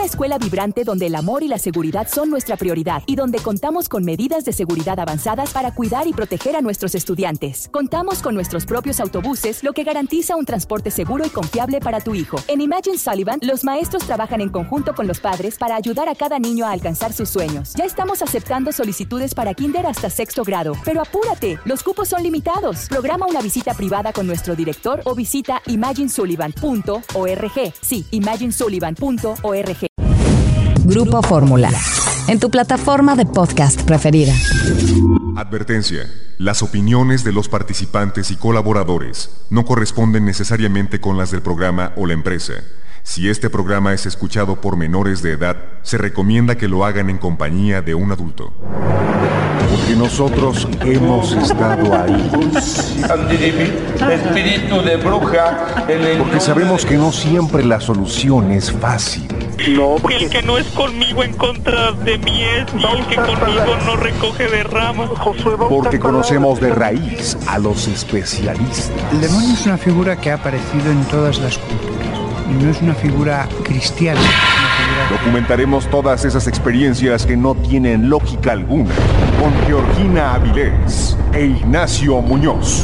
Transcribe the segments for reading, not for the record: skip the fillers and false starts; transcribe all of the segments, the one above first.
Una escuela vibrante donde el amor y la seguridad son nuestra prioridad y donde contamos con medidas de seguridad avanzadas para cuidar y proteger a nuestros estudiantes. Contamos con nuestros propios autobuses, lo que garantiza un transporte seguro y confiable para tu hijo. En Imagine Sullivan, los maestros trabajan en conjunto con los padres para ayudar a cada niño a alcanzar sus sueños. Ya estamos aceptando solicitudes para kinder hasta 6º grado, pero apúrate, los cupos son limitados. Programa una visita privada con nuestro director o visita imaginesullivan.org. Sí, imaginesullivan.org. Grupo Fórmula, en tu plataforma de podcast preferida. Advertencia. Las opiniones de los participantes y colaboradores no corresponden necesariamente con las del programa o la empresa. Si este programa es escuchado por menores de edad, se recomienda que lo hagan en compañía de un adulto. Porque nosotros hemos estado ahí. Espíritu de bruja. Porque sabemos que no siempre la solución es fácil. No, porque el que no es conmigo en contra de mí es, y el que conmigo no recoge de ramas. Porque conocemos de raíz a los especialistas. El demonio es una figura que ha aparecido en todas las culturas y no es una figura cristiana. Documentaremos todas esas experiencias que no tienen lógica alguna con Georgina Avilés e Ignacio Muñoz.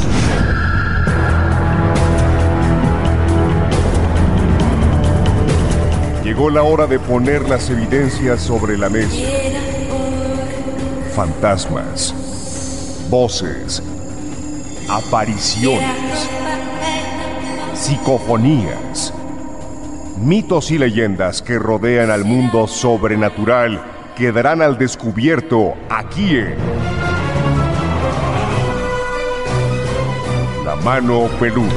Llegó la hora de poner las evidencias sobre la mesa. Fantasmas, voces, apariciones, psicofonías, mitos y leyendas que rodean al mundo sobrenatural quedarán al descubierto aquí en La Mano Peluda.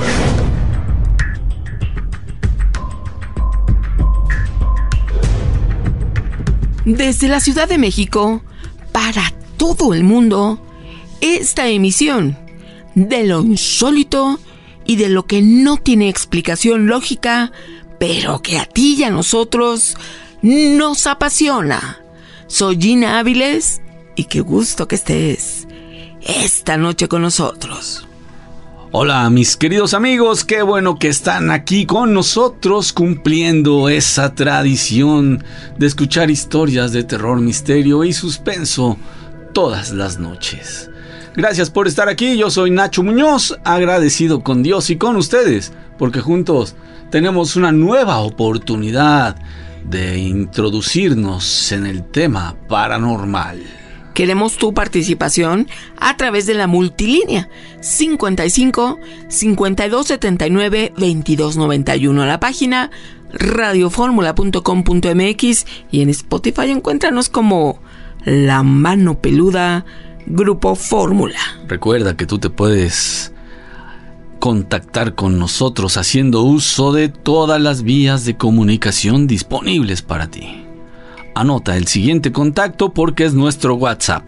Desde la Ciudad de México, para todo el mundo, esta emisión de lo insólito y de lo que no tiene explicación lógica, pero que a ti y a nosotros nos apasiona. Soy Gina Áviles y qué gusto que estés esta noche con nosotros. Hola mis queridos amigos, qué bueno que están aquí con nosotros cumpliendo esa tradición de escuchar historias de terror, misterio y suspenso todas las noches. Gracias por estar aquí, yo soy Nacho Muñoz, agradecido con Dios y con ustedes, porque juntos tenemos una nueva oportunidad de introducirnos en el tema paranormal. Queremos tu participación a través de la multilínea 55 52 79 22 91, la página radioformula.com.mx y en Spotify encuéntranos como La Mano Peluda Grupo Fórmula. Recuerda que tú te puedes contactar con nosotros haciendo uso de todas las vías de comunicación disponibles para ti. Anota el siguiente contacto porque es nuestro WhatsApp: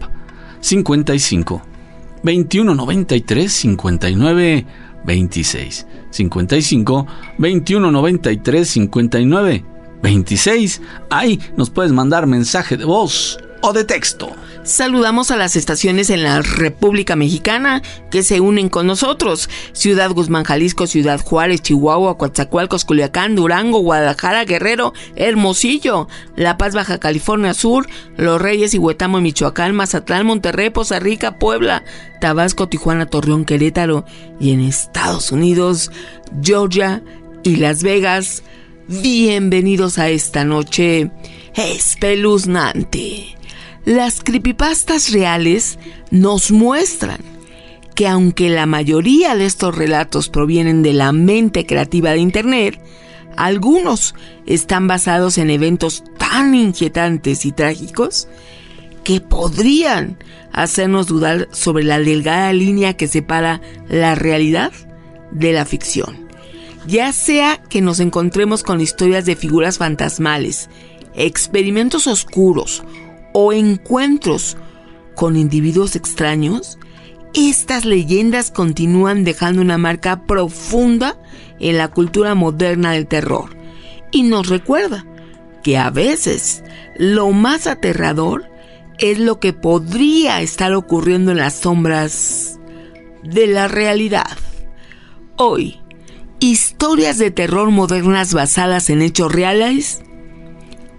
55 21 93 59 26. 55 21 93 59 26. Ahí nos puedes mandar mensaje de voz o de texto. Saludamos a las estaciones en la República Mexicana que se unen con nosotros: Ciudad Guzmán, Jalisco, Ciudad Juárez, Chihuahua, Coatzacoalcos, Culiacán, Durango, Guadalajara, Guerrero, Hermosillo, La Paz, Baja California Sur, Los Reyes y Huetamo, Michoacán, Mazatlán, Monterrey, Poza Rica, Puebla, Tabasco, Tijuana, Torreón, Querétaro y en Estados Unidos, Georgia y Las Vegas. Bienvenidos a esta noche espeluznante. Las creepypastas reales nos muestran que aunque la mayoría de estos relatos provienen de la mente creativa de Internet, algunos están basados en eventos tan inquietantes y trágicos que podrían hacernos dudar sobre la delgada línea que separa la realidad de la ficción. Ya sea que nos encontremos con historias de figuras fantasmales, experimentos oscuros o encuentros con individuos extraños, estas leyendas continúan dejando una marca profunda en la cultura moderna del terror y nos recuerda que a veces lo más aterrador es lo que podría estar ocurriendo en las sombras de la realidad. Hoy, historias de terror modernas basadas en hechos reales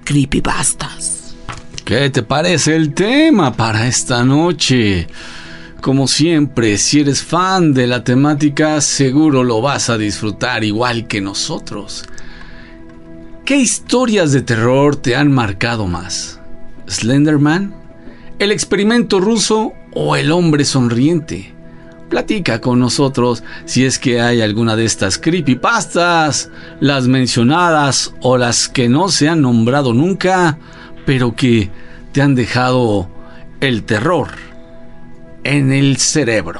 creepypastas. ¿Qué te parece el tema para esta noche? Como siempre, si eres fan de la temática, seguro lo vas a disfrutar igual que nosotros. ¿Qué historias de terror te han marcado más? ¿Slenderman? ¿El experimento ruso o el hombre sonriente? Platica con nosotros si es que hay alguna de estas creepypastas, las mencionadas o las que no se han nombrado nunca, pero que te han dejado el terror en el cerebro.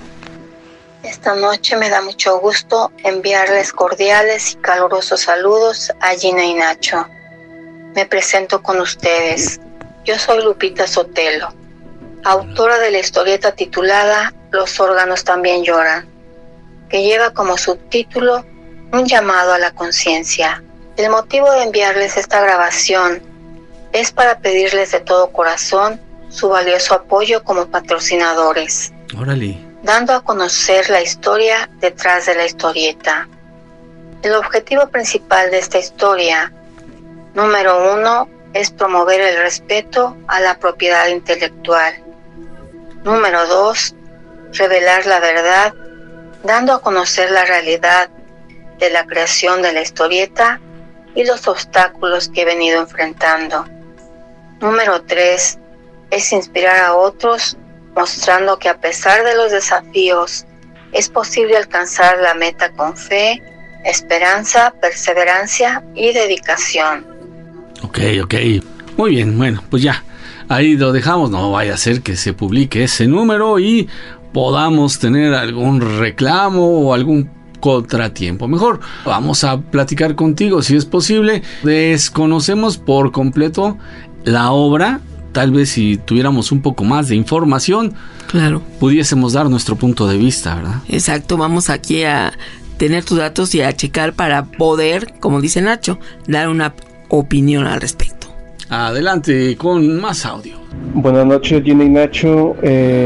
Esta noche me da mucho gusto enviarles cordiales y calurosos saludos a Gina y Nacho. Me presento con ustedes. Yo soy Lupita Sotelo, autora de la historieta titulada Los órganos también lloran, que lleva como subtítulo un llamado a la conciencia. El motivo de enviarles esta grabación es para pedirles de todo corazón su valioso apoyo como patrocinadores. Órale. Dando a conocer la historia detrás de la historieta. El objetivo principal de esta historia, número 1, es promover el respeto a la propiedad intelectual. Número 2, revelar la verdad, dando a conocer la realidad de la creación de la historieta y los obstáculos que he venido enfrentando. Número 3, es inspirar a otros, mostrando que a pesar de los desafíos, es posible alcanzar la meta con fe, esperanza, perseverancia y dedicación. Ok. Muy bien, bueno, pues ya, ahí lo dejamos. No vaya a ser que se publique ese número y podamos tener algún reclamo o algún contratiempo. Mejor vamos a platicar contigo si es posible. Desconocemos por completo la obra. Tal vez si tuviéramos un poco más de información, claro, pudiésemos dar nuestro punto de vista, ¿verdad? Exacto, vamos aquí a tener tus datos y a checar para poder, como dice Nacho, dar una opinión al respecto. Adelante con más audio. Buenas noches, Gina y Nacho.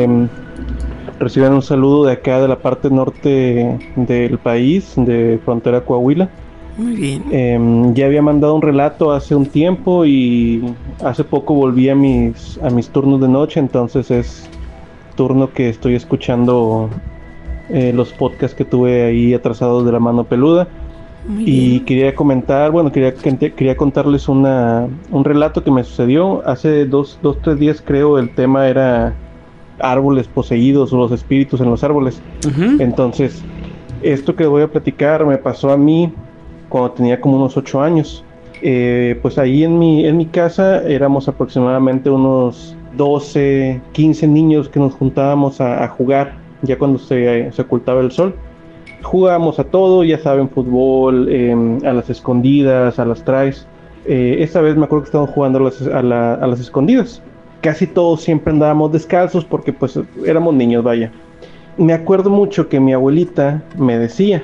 Reciban un saludo de acá de la parte norte del país, de frontera Coahuila. Muy bien. Ya había mandado un relato hace un tiempo y hace poco volví a mis turnos de noche, entonces es turno que estoy escuchando los podcasts que tuve ahí atrasados de la mano peluda. Y quería comentar, quería contarles un relato que me sucedió hace 2-3 días, creo. El tema era árboles poseídos o los espíritus en los árboles. Entonces, esto que voy a platicar me pasó a mí cuando tenía como unos 8 años. Pues ahí en mi casa éramos aproximadamente unos 12, 15 niños que nos juntábamos a jugar ya cuando se ocultaba el sol. Jugábamos a todo, ya saben, fútbol, a las escondidas, a las traes. Esta vez me acuerdo que estábamos jugando a las escondidas. Casi todos siempre andábamos descalzos porque pues éramos niños, vaya. Me acuerdo mucho que mi abuelita me decía,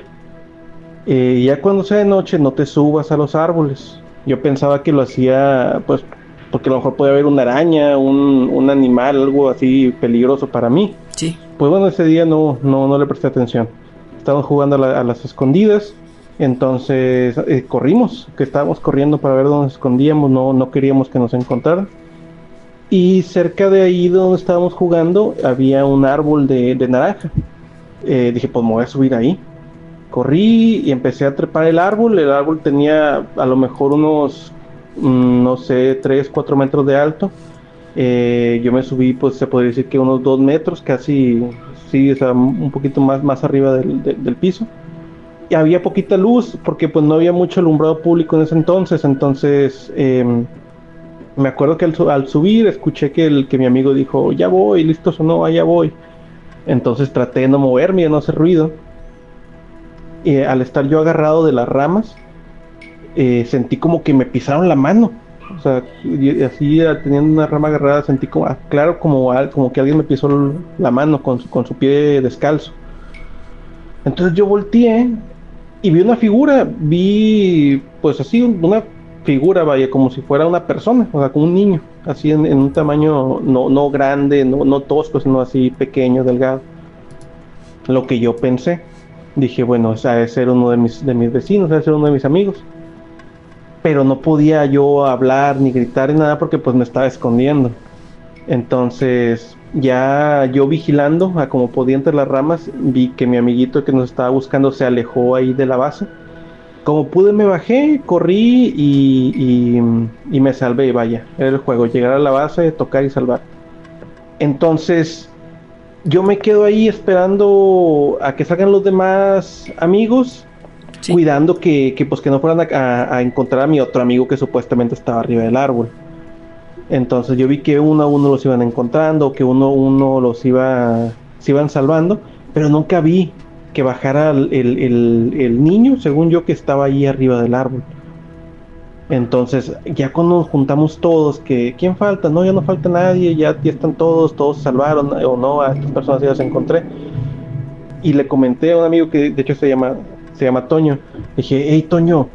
ya cuando sea de noche no te subas a los árboles. Yo pensaba que lo hacía pues porque a lo mejor podía haber una araña, un animal, algo así peligroso para mí. Sí. Pues bueno, ese día no le presté atención. Estábamos jugando a las escondidas, entonces corrimos, que estábamos corriendo para ver dónde nos escondíamos, no queríamos que nos encontraran. Y cerca de ahí donde estábamos jugando había un árbol de naranja. Dije, pues me voy a subir ahí. Corrí y empecé a trepar el árbol tenía a lo mejor unos, no sé, 3-4 metros de alto. Yo me subí, pues se podría decir que unos 2 metros, casi, sí, o sea, un poquito más arriba del piso. Y había poquita luz, porque pues no había mucho alumbrado público en ese entonces, me acuerdo que al subir escuché que mi amigo dijo, ya voy, listo sonó, allá voy. Entonces traté de no moverme y de no hacer ruido. Y al estar yo agarrado de las ramas, sentí como que me pisaron la mano. O sea, así teniendo una rama agarrada sentí como que alguien me pisó la mano con su pie descalzo. Entonces yo volteé y vi una figura, pues así una figura, vaya, como si fuera una persona, o sea, como un niño, así en un tamaño no grande, no tosco, sino así pequeño, delgado. Lo que yo pensé, dije, bueno, ese ha de ser uno de mis vecinos, ha de ser uno de mis amigos. pero no podía yo hablar ni gritar ni nada porque pues me estaba escondiendo. Entonces ya yo vigilando a como podía entre las ramas, vi que mi amiguito que nos estaba buscando se alejó ahí de la base. Como pude me bajé, corrí y me salvé, vaya, era el juego, llegar a la base, tocar y salvar. Entonces yo me quedo ahí esperando a que salgan los demás amigos, sí, cuidando que no fueran a encontrar a mi otro amigo que supuestamente estaba arriba del árbol. Entonces yo vi que uno a uno los iban encontrando, que uno los se iban salvando, pero nunca vi que bajara el niño, según yo, que estaba ahí arriba del árbol. Entonces ya cuando nos juntamos todos, que ¿quién falta? No, ya no falta nadie, ya están todos se salvaron, o no, a estas personas ya las encontré. Y le comenté a un amigo que de hecho se llama Toño, le dije, hey Toño,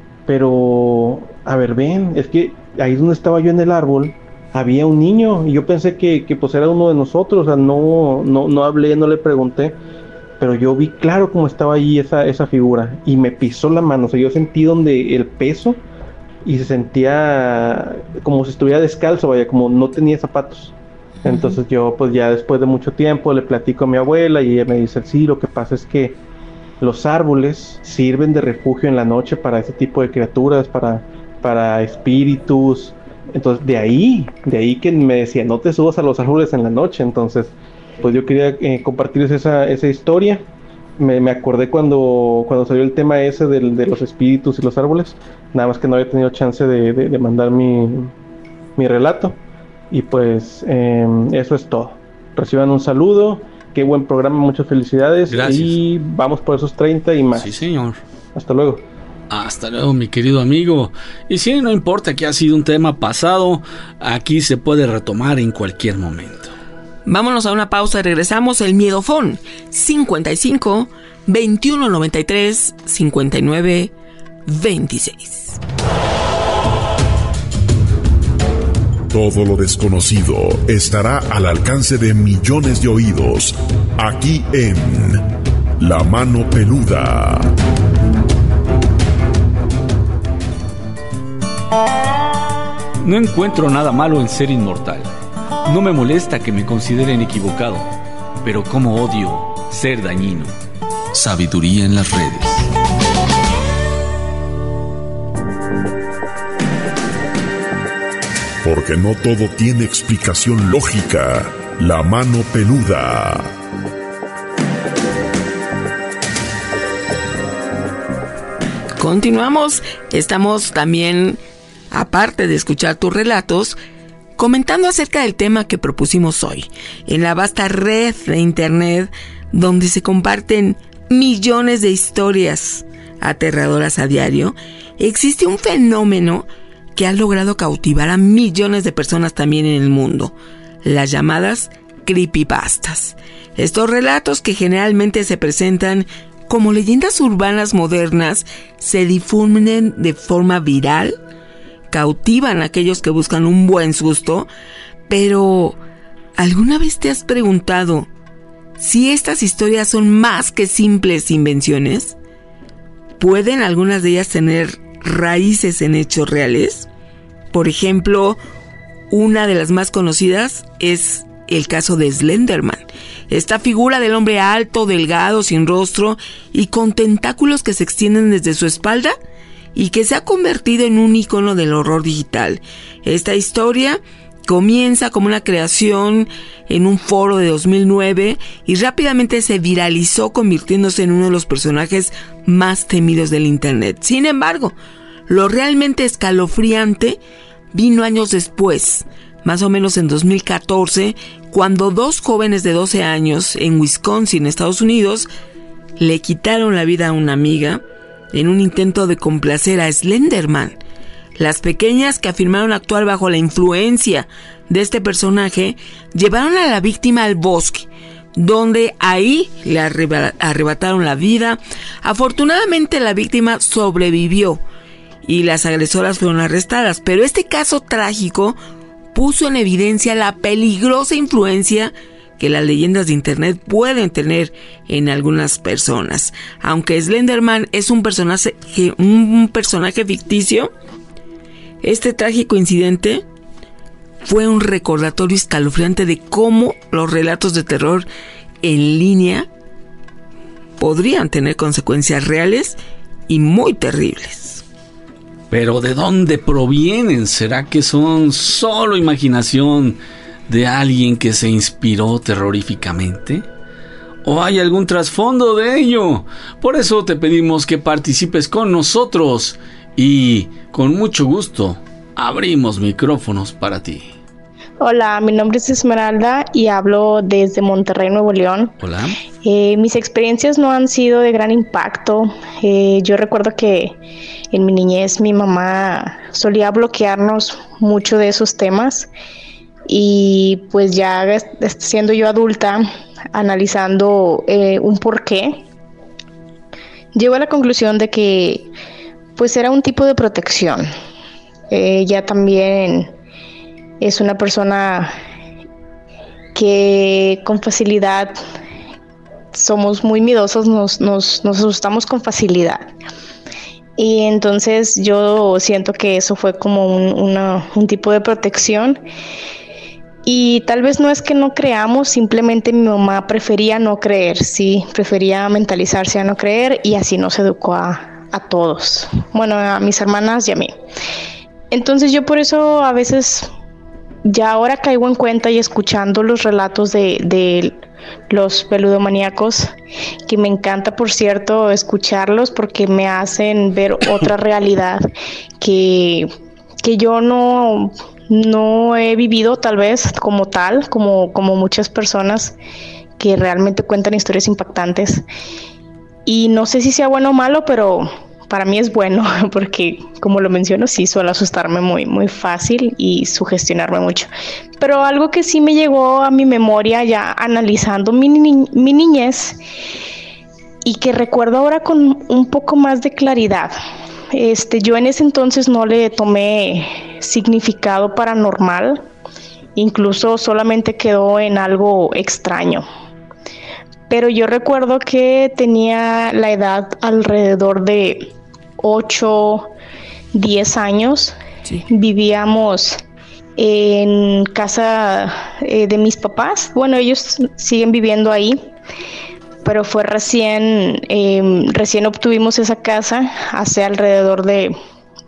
pero a ver, ven, es que ahí donde estaba yo en el árbol había un niño y yo pensé que pues era uno de nosotros, o sea, no hablé, no le pregunté, pero yo vi claro cómo estaba ahí esa figura y me pisó la mano, o sea, yo sentí donde el peso y se sentía como si estuviera descalzo, vaya, como no tenía zapatos. Entonces yo pues ya después de mucho tiempo le platico a mi abuela y ella me dice, sí, lo que pasa es que los árboles sirven de refugio en la noche para ese tipo de criaturas, para espíritus. Entonces de ahí que me decía, no te subas a los árboles en la noche. Entonces pues yo quería compartirles esa historia. Me acordé cuando salió el tema ese de los espíritus y los árboles, nada más que no había tenido chance de mandar mi relato. Y pues eso es todo. Reciban un saludo, qué buen programa, muchas felicidades. Gracias. Y vamos por esos 30 y más. Sí, señor. Hasta luego. Hasta luego, mi querido amigo. Y si no importa que ha sido un tema pasado, aquí se puede retomar en cualquier momento. Vámonos a una pausa y regresamos. El Miedofón 55 21 93 59 26. Todo lo desconocido estará al alcance de millones de oídos, aquí en La Mano Peluda. No encuentro nada malo en ser inmortal. No me molesta que me consideren equivocado, pero como odio ser dañino. Sabiduría en las redes. Porque no todo tiene explicación lógica. La Mano Peluda. Continuamos. Estamos también, aparte de escuchar tus relatos, comentando acerca del tema que propusimos hoy, en la vasta red de internet donde se comparten millones de historias aterradoras a diario. Existe un fenómeno que ha logrado cautivar a millones de personas también en el mundo, las llamadas creepypastas. Estos relatos, que generalmente se presentan como leyendas urbanas modernas, se difunden de forma viral, cautivan a aquellos que buscan un buen susto. Pero ¿alguna vez te has preguntado si estas historias son más que simples invenciones? ¿Pueden algunas de ellas tener raíces en hechos reales? Por ejemplo, una de las más conocidas es el caso de Slenderman. Esta figura del hombre alto, delgado, sin rostro y con tentáculos que se extienden desde su espalda y que se ha convertido en un icono del horror digital. Esta historia comienza como una creación en un foro de 2009 y rápidamente se viralizó, convirtiéndose en uno de los personajes más temidos del internet. Sin embargo, lo realmente escalofriante vino años después, más o menos en 2014, cuando dos jóvenes de 12 años en Wisconsin, Estados Unidos, le quitaron la vida a una amiga en un intento de complacer a Slenderman. Las pequeñas, que afirmaron actuar bajo la influencia de este personaje, llevaron a la víctima al bosque, donde ahí le arrebataron la vida. Afortunadamente la víctima sobrevivió y las agresoras fueron arrestadas, pero este caso trágico puso en evidencia la peligrosa influencia que las leyendas de internet pueden tener en algunas personas. Aunque Slenderman es un personaje ficticio, Este trágico incidente fue un recordatorio escalofriante de cómo los relatos de terror en línea podrían tener consecuencias reales y muy terribles. ¿Pero de dónde provienen? ¿Será que son solo imaginación de alguien que se inspiró terroríficamente? ¿O hay algún trasfondo de ello? Por eso te pedimos que participes con nosotros y con mucho gusto abrimos micrófonos para ti. Hola, mi nombre es Esmeralda y hablo desde Monterrey, Nuevo León. Hola. Mis experiencias no han sido de gran impacto. Yo recuerdo que en mi niñez mi mamá solía bloquearnos mucho de esos temas y pues ya siendo yo adulta, analizando un porqué, llego a la conclusión de que pues era un tipo de protección. Ella también es una persona que con facilidad somos muy miedosos, nos asustamos con facilidad. Y entonces yo siento que eso fue como un tipo de protección. Y tal vez no es que no creamos, simplemente mi mamá prefería no creer, sí, prefería mentalizarse a no creer y así nos educó a todos. Bueno, a mis hermanas y a mí. Entonces yo por eso a veces ya ahora caigo en cuenta y escuchando los relatos de los peludomaníacos, que me encanta, por cierto, escucharlos porque me hacen ver otra realidad que yo no he vivido tal vez como tal, como muchas personas que realmente cuentan historias impactantes. Y no sé si sea bueno o malo, pero para mí es bueno porque, como lo menciono, sí suelo asustarme muy, muy fácil y sugestionarme mucho. Pero algo que sí me llegó a mi memoria ya analizando mi niñez y que recuerdo ahora con un poco más de claridad. Yo en ese entonces no le tomé significado paranormal, incluso solamente quedó en algo extraño. Pero yo recuerdo que tenía la edad alrededor de 8, 10 años. Sí. Vivíamos en casa de mis papás. Bueno, ellos siguen viviendo ahí, pero fue recién obtuvimos esa casa hace alrededor de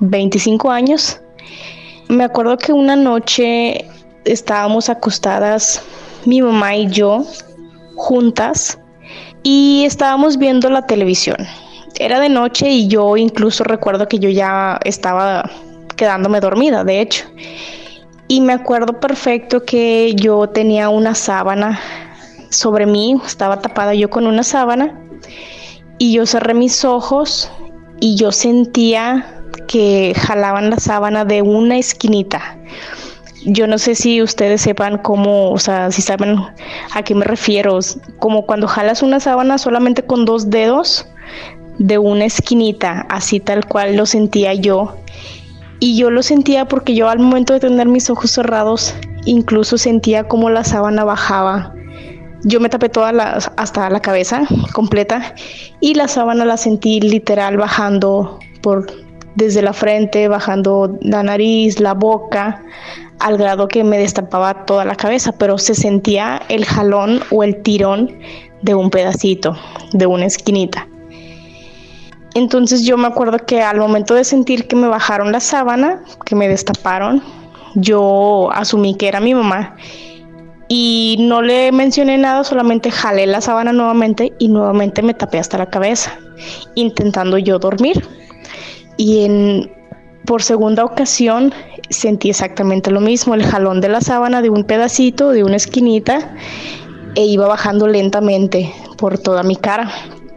25 años. Me acuerdo que una noche estábamos acostadas, mi mamá y yo, juntas, y estábamos viendo la televisión. Era de noche y yo incluso recuerdo que yo ya estaba quedándome dormida, de hecho. Y me acuerdo perfecto que yo tenía una sábana sobre mí, estaba tapada yo con una sábana, y yo cerré mis ojos y yo sentía que jalaban la sábana de una esquinita. Yo no sé si ustedes sepan cómo, o sea, si saben a qué me refiero, como cuando jalas una sábana solamente con 2 dedos de una esquinita, así tal cual lo sentía yo. Y yo lo sentía porque yo al momento de tener mis ojos cerrados, incluso sentía como la sábana bajaba. Yo me tapé hasta la cabeza completa y la sábana la sentí literal bajando desde la frente, bajando la nariz, la boca, al grado que me destapaba toda la cabeza, pero se sentía el jalón o el tirón de un pedacito, de una esquinita. Entonces yo me acuerdo que al momento de sentir que me bajaron la sábana, que me destaparon, yo asumí que era mi mamá y no le mencioné nada, solamente jalé la sábana nuevamente y nuevamente me tapé hasta la cabeza, intentando yo dormir. Y por segunda ocasión sentí exactamente lo mismo, el jalón de la sábana de un pedacito, de una esquinita, e iba bajando lentamente por toda mi cara.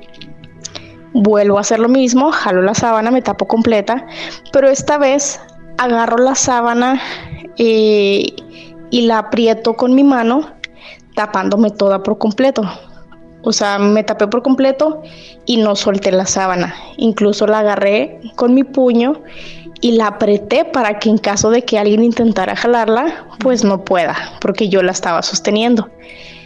Vuelvo a hacer lo mismo, jalo la sábana, me tapo completa, pero esta vez agarro la sábana y la aprieto con mi mano, tapándome toda por completo. O sea, me tapé por completo y no solté la sábana. Incluso la agarré con mi puño y la apreté para que en caso de que alguien intentara jalarla, pues no pueda, porque yo la estaba sosteniendo.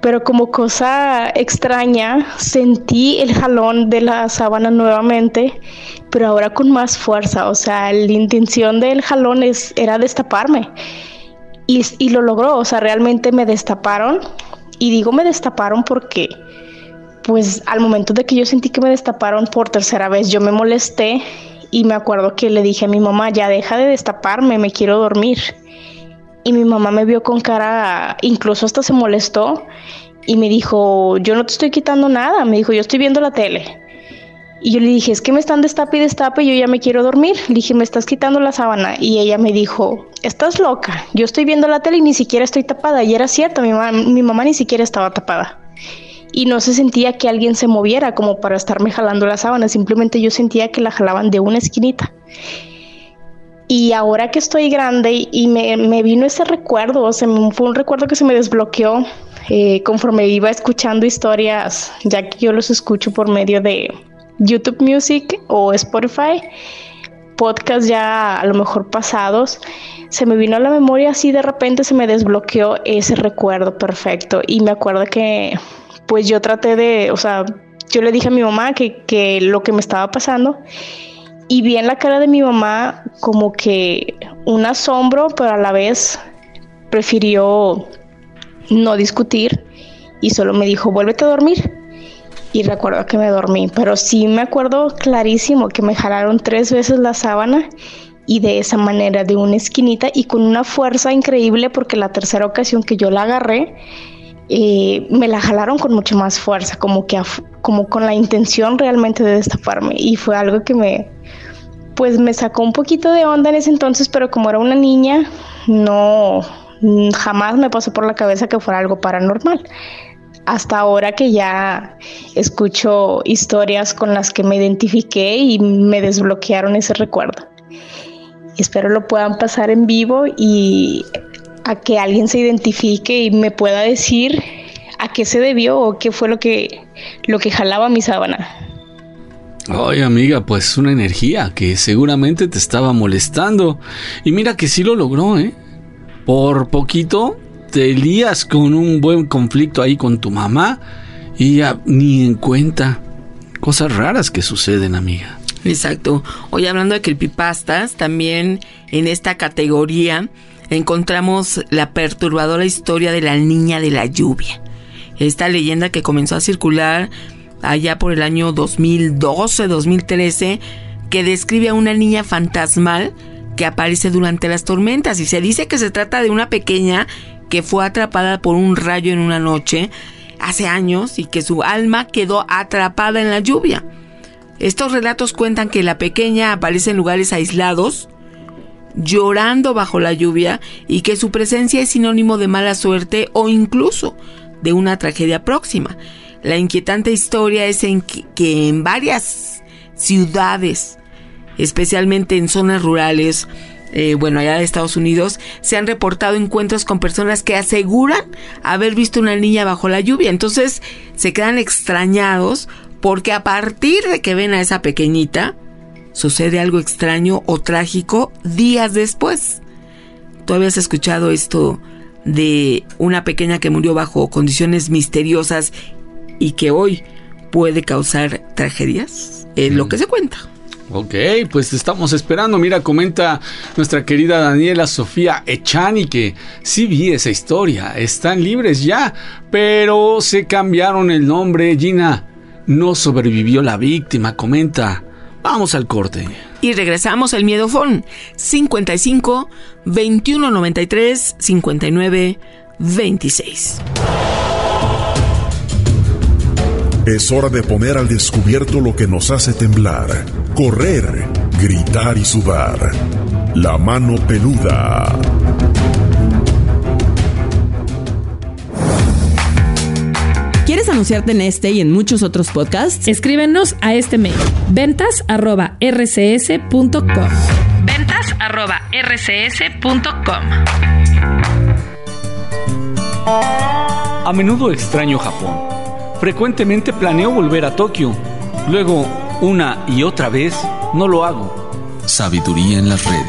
pero como cosa extraña sentí el jalón de la sábana nuevamente, pero ahora con más fuerza. O sea, la intención del jalón era destaparme y lo logró. O sea, realmente me destaparon, y digo me destaparon porque pues al momento de que yo sentí que me destaparon por tercera vez, yo me molesté y me acuerdo que le dije a mi mamá, ya deja de destaparme, me quiero dormir. Y mi mamá me vio con cara, incluso hasta se molestó y me dijo, yo no te estoy quitando nada. Me dijo, yo estoy viendo la tele. Y yo le dije, es que me están destape y destape, yo ya me quiero dormir. Le dije, me estás quitando la sábana. Y ella me dijo, estás loca, yo estoy viendo la tele y ni siquiera estoy tapada. Y era cierto, mi mamá ni siquiera estaba tapada. Y no se sentía que alguien se moviera como para estarme jalando la sábana, simplemente yo sentía que la jalaban de una esquinita. Y ahora que estoy grande y me vino ese recuerdo, o sea, fue un recuerdo que se me desbloqueó conforme iba escuchando historias, ya que yo los escucho por medio de YouTube Music o Spotify, podcasts ya a lo mejor pasados. Se me vino a la memoria, así de repente se me desbloqueó ese recuerdo perfecto. Y me acuerdo que pues yo traté de, o sea, yo le dije a mi mamá que lo que me estaba pasando, y vi en la cara de mi mamá como que un asombro, pero a la vez prefirió no discutir y solo me dijo, vuélvete a dormir. Y recuerdo que me dormí, pero sí me acuerdo clarísimo que me jalaron 3 veces la sábana, y de esa manera, de una esquinita y con una fuerza increíble, porque la tercera ocasión que yo la agarré, me la jalaron con mucha más fuerza, como con la intención realmente de destaparme, y fue algo que me sacó un poquito de onda en ese entonces, pero como era una niña, jamás me pasó por la cabeza que fuera algo paranormal. Hasta ahora que ya escucho historias con las que me identifiqué y me desbloquearon ese recuerdo. Espero lo puedan pasar en vivo y a que alguien se identifique y me pueda decir a qué se debió o qué fue lo que jalaba mi sábana. Ay, amiga, pues una energía que seguramente te estaba molestando. Y mira que sí lo logró, ¿eh? Por poquito te lías con un buen conflicto ahí con tu mamá y ya ni en cuenta. Cosas raras que suceden, amiga. Exacto. Hoy hablando de creepypastas, también en esta categoría encontramos la perturbadora historia de la niña de la lluvia. Esta leyenda que comenzó a circular allá por el año 2012-2013, que describe a una niña fantasmal que aparece durante las tormentas, y se dice que se trata de una pequeña que fue atrapada por un rayo en una noche hace años y que su alma quedó atrapada en la lluvia. Estos relatos cuentan que la pequeña aparece en lugares aislados, llorando bajo la lluvia, y que su presencia es sinónimo de mala suerte o incluso de una tragedia próxima. La inquietante historia es que en varias ciudades, especialmente en zonas rurales, allá de Estados Unidos, se han reportado encuentros con personas que aseguran haber visto una niña bajo la lluvia. Entonces se quedan extrañados porque a partir de que ven a esa pequeñita, sucede algo extraño o trágico días después. ¿Tú habías escuchado esto de una pequeña que murió bajo condiciones misteriosas y que hoy puede causar tragedias? Es lo que se cuenta. Ok, pues estamos esperando. Mira, comenta nuestra querida Daniela Sofía Echani que sí vi esa historia. Están libres ya, pero se cambiaron el nombre. Gina, no sobrevivió la víctima, comenta. Vamos al corte. Y regresamos al Miedofón 55 21 93 59 26. Es hora de poner al descubierto lo que nos hace temblar, correr, gritar y sudar. La mano peluda. ¿Quieres anunciarte en este y en muchos otros podcasts? Escríbenos a este mail: ventas@rcs.com. ventas@rcs.com. A menudo extraño Japón. Frecuentemente planeo volver a Tokio. Luego, una y otra vez, no lo hago. Sabiduría en las redes.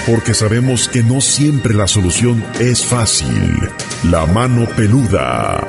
porque sabemos que no siempre la solución es fácil. La mano peluda.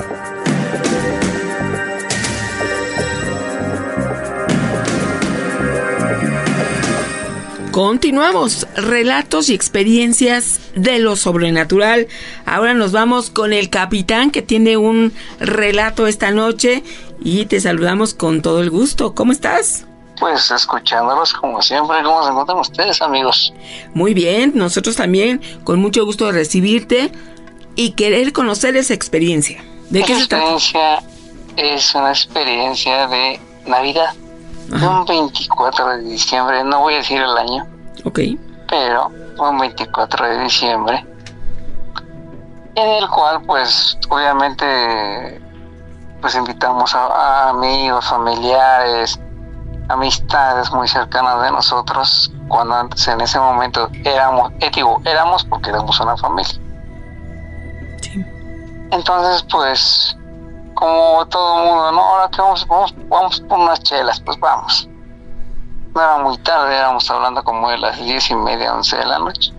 Continuamos, relatos y experiencias de lo sobrenatural. Ahora nos vamos con el capitán, que tiene un relato esta noche, y te saludamos con todo el gusto. ¿Cómo estás? Pues escuchándolos como siempre. ¿Cómo se encuentran ustedes, amigos? Muy bien, nosotros también, con mucho gusto de recibirte y querer conocer esa experiencia. ¿De qué se trata? La experiencia es una experiencia de Navidad. Un 24 de diciembre, no voy a decir el año. Ok. Pero un 24 de diciembre, en el cual, pues, obviamente, pues invitamos a amigos, familiares, amistades muy cercanas de nosotros, cuando antes, en ese momento, éramos porque éramos una familia. Sí. Entonces, pues, como todo el mundo, ¿no? Ahora que vamos por unas chelas, pues vamos. No era muy tarde, éramos hablando como de las 10:30, 11 de la noche.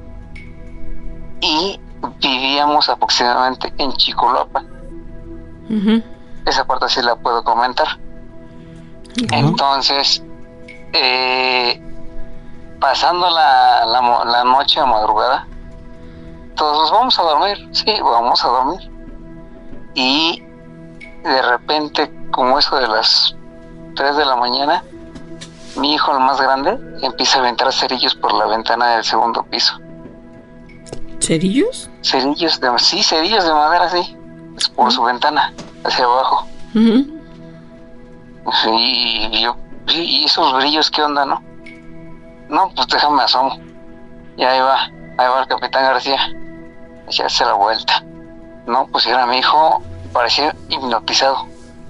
Y vivíamos aproximadamente en Chicolapa. Esa parte sí la puedo comentar. Entonces, pasando la noche a madrugada, todos vamos a dormir. Sí, vamos a dormir. Y de repente, como eso de las 3 de la mañana, mi hijo, el más grande, empieza a aventar cerillos por la ventana del segundo piso. ¿Cerillos? Cerillos de madera, sí. Es por su ventana, hacia abajo. Y esos brillos, ¿qué onda, no? No, pues déjame asomo. Y ahí va el capitán García. Ya hace la vuelta. No, pues era mi hijo, parecía hipnotizado.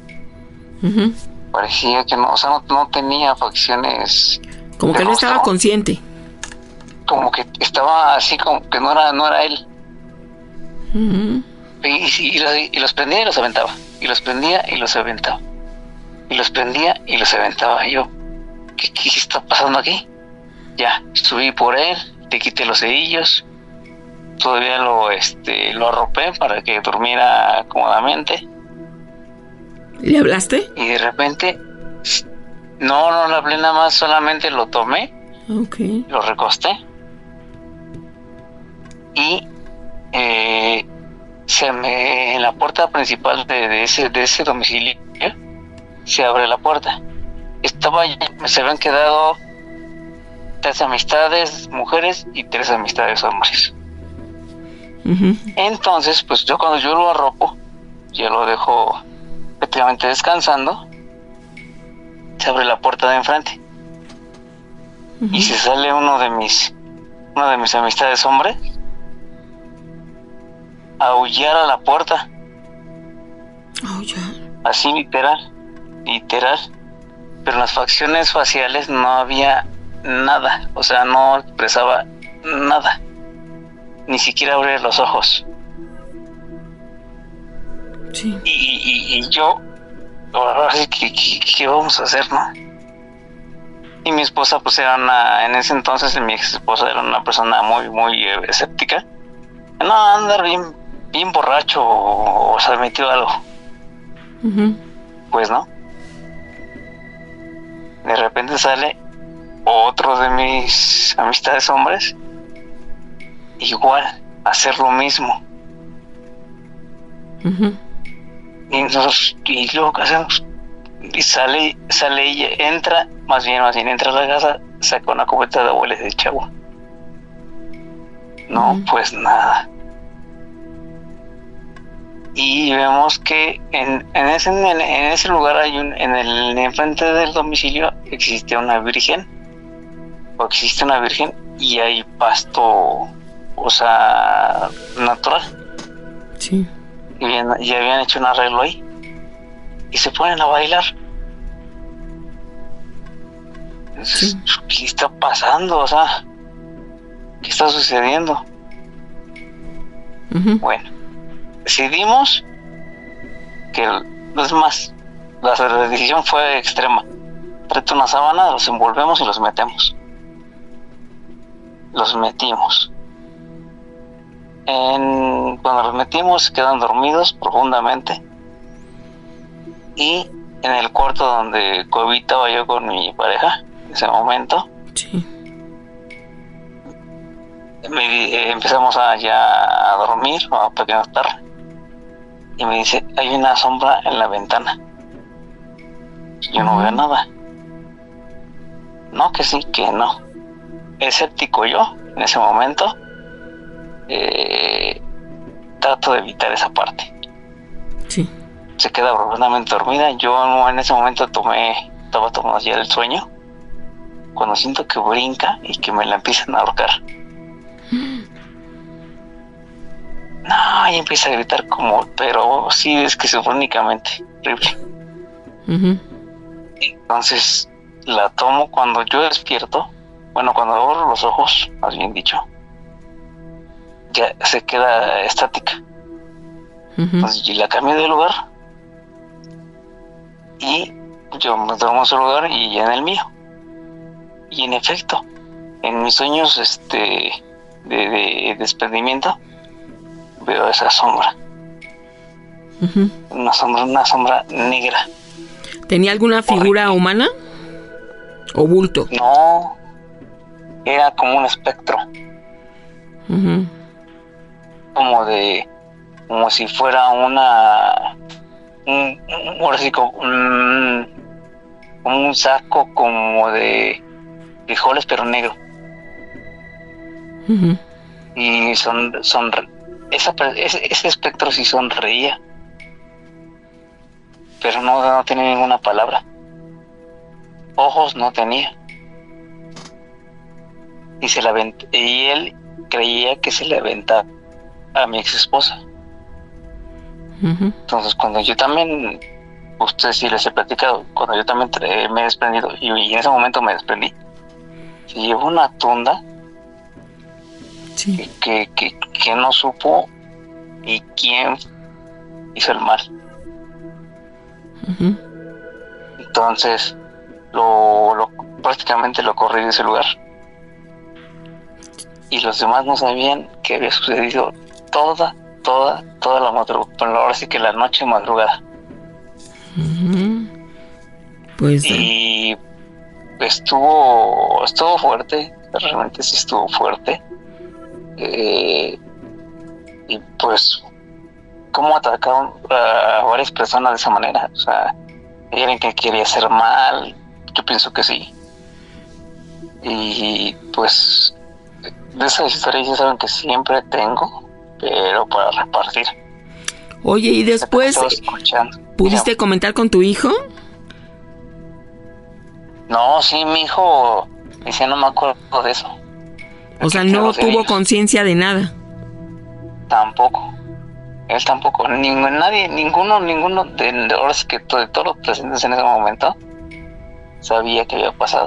Parecía que no, o sea, no tenía facciones. Como que no estaba consciente. Como que estaba así, como que no era él. Y los prendía y los aventaba. Y los prendía y los aventaba. Y los prendía y los aventaba. Y yo, ¿qué está pasando aquí? Ya, subí por él, le quité los cerillos. Todavía lo arropé para que durmiera cómodamente. ¿Le hablaste? Y de repente, no le hablé, nada más, solamente lo tomé, lo recosté y en la puerta principal de ese domicilio se abre la puerta. Se habían quedado 3 amistades mujeres y 3 amistades hombres. Entonces, pues cuando yo lo arropo, yo lo dejo prácticamente descansando, se abre la puerta de enfrente y se sale uno de mis amistades hombres a aullar a la puerta. Así literal, pero en las facciones faciales no había nada, o sea, no expresaba nada, ni siquiera abrir los ojos. Sí. Y yo, ahora sí, ¿qué vamos a hacer, no? Y mi esposa, pues era en ese entonces, mi ex esposa era una persona muy, muy escéptica. No, andar bien borracho o se metió algo. Pues no. De repente sale otro de mis amistades hombres, igual, a hacer lo mismo. Y luego, ¿qué hacemos? Y sale ella, entra a la casa, saca una cubeta de agua y le echa agua. No, pues nada. Y vemos que en ese lugar en el enfrente del domicilio existe una virgen y hay pasto, o sea, natural. Sí. Y habían hecho un arreglo ahí y se ponen a bailar. Entonces, ¿qué está pasando? O sea, ¿qué está sucediendo? Bueno, decidimos que, es más, la decisión fue extrema. Tráete una sábana, los envolvemos y los metemos. los metimos. Cuando los metimos quedan dormidos profundamente, y en el cuarto donde cohabitaba yo con mi pareja en ese momento, sí, empezamos ya a dormir, a pernoctar, y me dice, hay una sombra en la ventana. Yo no veo nada. No, que sí, que no. Escéptico yo en ese momento, trato de evitar esa parte. Sí. Se queda profundamente dormida. Yo en ese momento estaba tomando ya el sueño, cuando siento que brinca y que me la empiezan a ahorcar. No, y empieza a gritar pero sí, esquizofrénicamente, horrible. Entonces la tomo cuando yo despierto, cuando abro los ojos, más bien dicho, ya se queda estática. Entonces yo la cambié de lugar y yo me duermo en su lugar y en el mío. Y en efecto, en mis sueños de desprendimiento, veo esa sombra. Una sombra negra. ¿Tenía alguna figura humana o bulto? No, era como un espectro. Como si fuera como un saco como de frijoles, pero negro. Y ese espectro sí sonreía, pero no tenía ninguna palabra. Ojos no tenía. Y él creía que se le aventaba a mi ex esposa. Entonces, cuando yo también, ustedes sí les he platicado, cuando yo también me he desprendido, y en ese momento me desprendí, se llevó una tunda, sí, que no supo y quién hizo el mal. Entonces prácticamente lo corrí de ese lugar, y los demás no sabían que había sucedido toda la madrugada, bueno, ahora sí que la noche madrugada. Pues y estuvo fuerte, realmente sí estuvo fuerte. Y pues cómo atacaron a varias personas de esa manera. O sea, hay alguien que quería hacer mal, yo pienso que sí. Y pues de esas historias ya saben que siempre tengo, pero para repartir. Oye, y después ¿pudiste comentar con tu hijo? No, sí, mi hijo decía, no me acuerdo de eso. O sea, no tuvo conciencia de nada. Tampoco. Él tampoco. Ninguno de ahora sí que de todos los presentes en ese momento sabía que había pasado.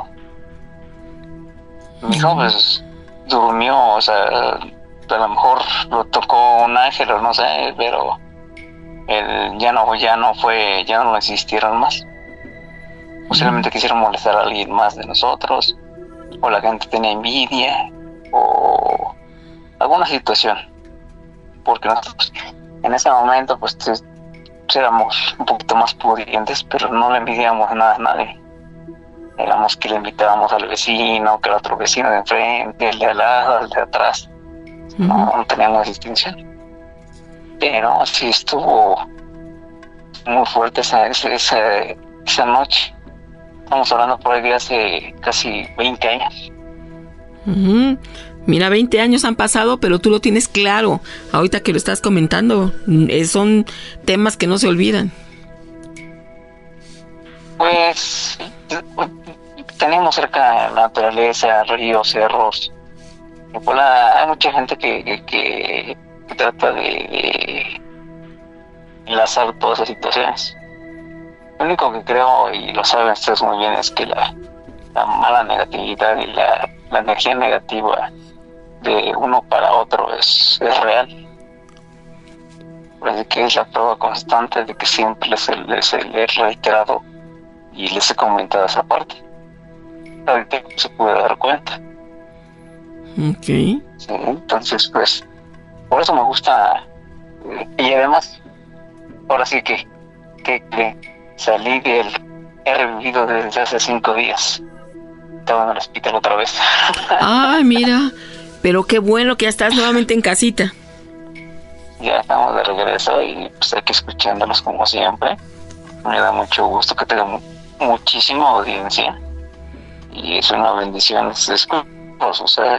Mi hijo pues durmió, o sea, a lo mejor lo tocó un ángel o no sé, pero él ya no lo insistieron más. Posiblemente quisieron molestar a alguien más de nosotros, o la gente tenía envidia, o alguna situación, porque nosotros en ese momento pues éramos un poquito más pudientes, pero no le envidiamos nada a nadie. Éramos que le invitábamos al vecino, que al otro vecino de enfrente, el de al lado, el de atrás. No teníamos distinción. Pero sí estuvo muy fuerte esa noche. Estamos hablando por ahí de hace casi 20 años. Mira, 20 años han pasado, pero tú lo tienes claro. Ahorita que lo estás comentando, son temas que no se olvidan. Pues tenemos cerca la naturaleza, ríos, cerros. Pues hay mucha gente que trata de enlazar todas esas situaciones. Lo único que creo, y lo saben ustedes muy bien, es que la mala negatividad y la energía negativa de uno para otro es real. Parece que es la prueba constante de que siempre les he reiterado y les he comentado esa parte. Ahorita se puede dar cuenta. Ok. Sí, entonces, pues, por eso me gusta. Y además, ahora sí que salí he revivido desde hace 5 días. Estaba en el hospital otra vez. Ay, mira, pero qué bueno que ya estás nuevamente en casita. Ya estamos de regreso y pues aquí escuchándolos como siempre. Me da mucho gusto que tengan muchísima audiencia. Y es una bendición escucharlos, o sea,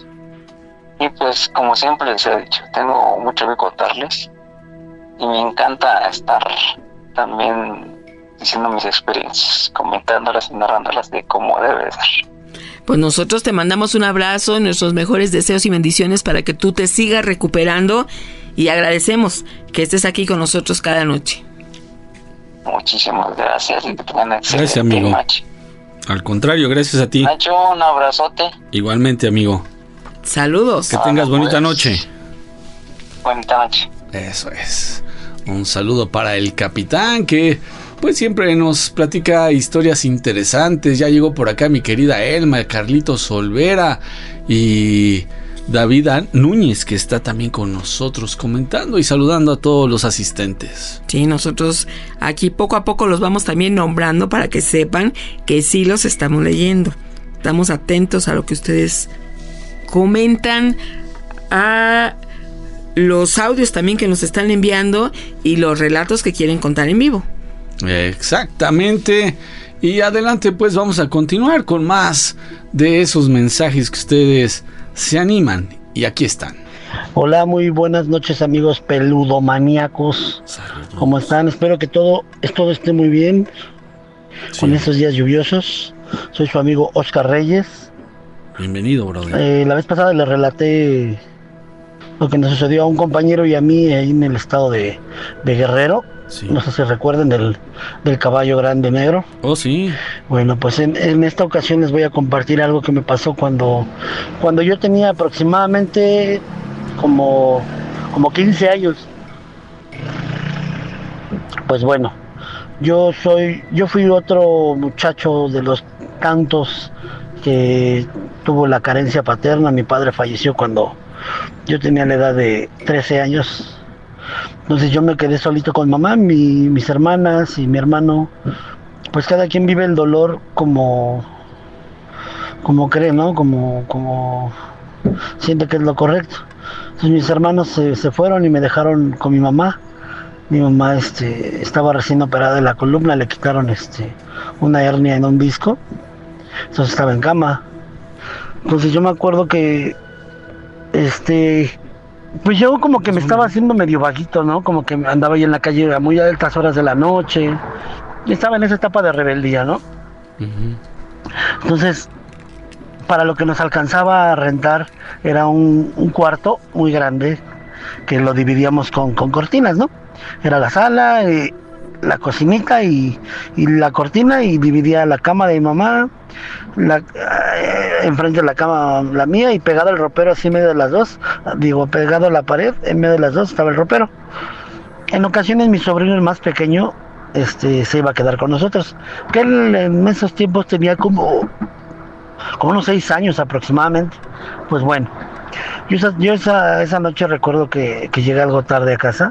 y pues como siempre les he dicho, tengo mucho que contarles. Y me encanta estar también diciendo mis experiencias, comentándolas y narrándolas de cómo debe ser. Pues nosotros te mandamos un abrazo, nuestros mejores deseos y bendiciones para que tú te sigas recuperando y agradecemos que estés aquí con nosotros cada noche. Muchísimas gracias y que tengan Gracias, amigo. noche. Al contrario, gracias a ti. Nacho, un abrazote. Igualmente, amigo. Saludos. Que tengas bonita noche. Bonita noche. Eso es. Un saludo para el capitán que pues siempre nos platica historias interesantes. Ya llegó por acá mi querida Elma, Carlitos Olvera y David Núñez, que está también con nosotros comentando y saludando a todos los asistentes. Sí, nosotros aquí poco a poco los vamos también nombrando para que sepan que sí los estamos leyendo. Estamos atentos a lo que ustedes comentan, a los audios también que nos están enviando y los relatos que quieren contar en vivo. Exactamente. Y adelante, pues vamos a continuar con más de esos mensajes que ustedes se animan. Y aquí están. Hola, muy buenas noches, amigos peludomaníacos. Saludos. ¿Cómo están? Espero que todo esté muy bien con estos días lluviosos. Soy su amigo Oscar Reyes. Bienvenido, brother. La vez pasada le relaté lo que nos sucedió a un compañero y a mí ahí en el estado de Guerrero. Sí. No sé si recuerden del caballo grande negro. Oh, sí. Bueno, pues en esta ocasión les voy a compartir algo que me pasó cuando yo tenía aproximadamente como 15 años. Pues bueno, yo fui otro muchacho de los tantos que tuvo la carencia paterna. Mi padre falleció cuando yo tenía la edad de 13 años. Entonces yo me quedé solito con mamá, mis hermanas y mi hermano. Pues cada quien vive el dolor como cree, ¿no? Como siente que es lo correcto. Entonces mis hermanos se fueron y me dejaron con mi mamá. Mi mamá estaba recién operada de la columna, le quitaron una hernia en un disco. Entonces estaba en cama. Entonces yo me acuerdo que pues yo como que me estaba haciendo medio vaguito, ¿no? Como que andaba ahí en la calle a muy altas horas de la noche. Y estaba en esa etapa de rebeldía, ¿no? Uh-huh. Entonces, para lo que nos alcanzaba a rentar era un cuarto muy grande que lo dividíamos con cortinas, ¿no? Era la sala, la cocinita y la cortina, y dividía la cama de mi mamá, enfrente de la cama la mía, y pegado al ropero así en medio de las dos, pegado a la pared, en medio de las dos estaba el ropero. En ocasiones mi sobrino, el más pequeño, se iba a quedar con nosotros, que él en esos tiempos tenía como unos 6 años aproximadamente. Pues bueno, yo esa noche recuerdo que llegué algo tarde a casa,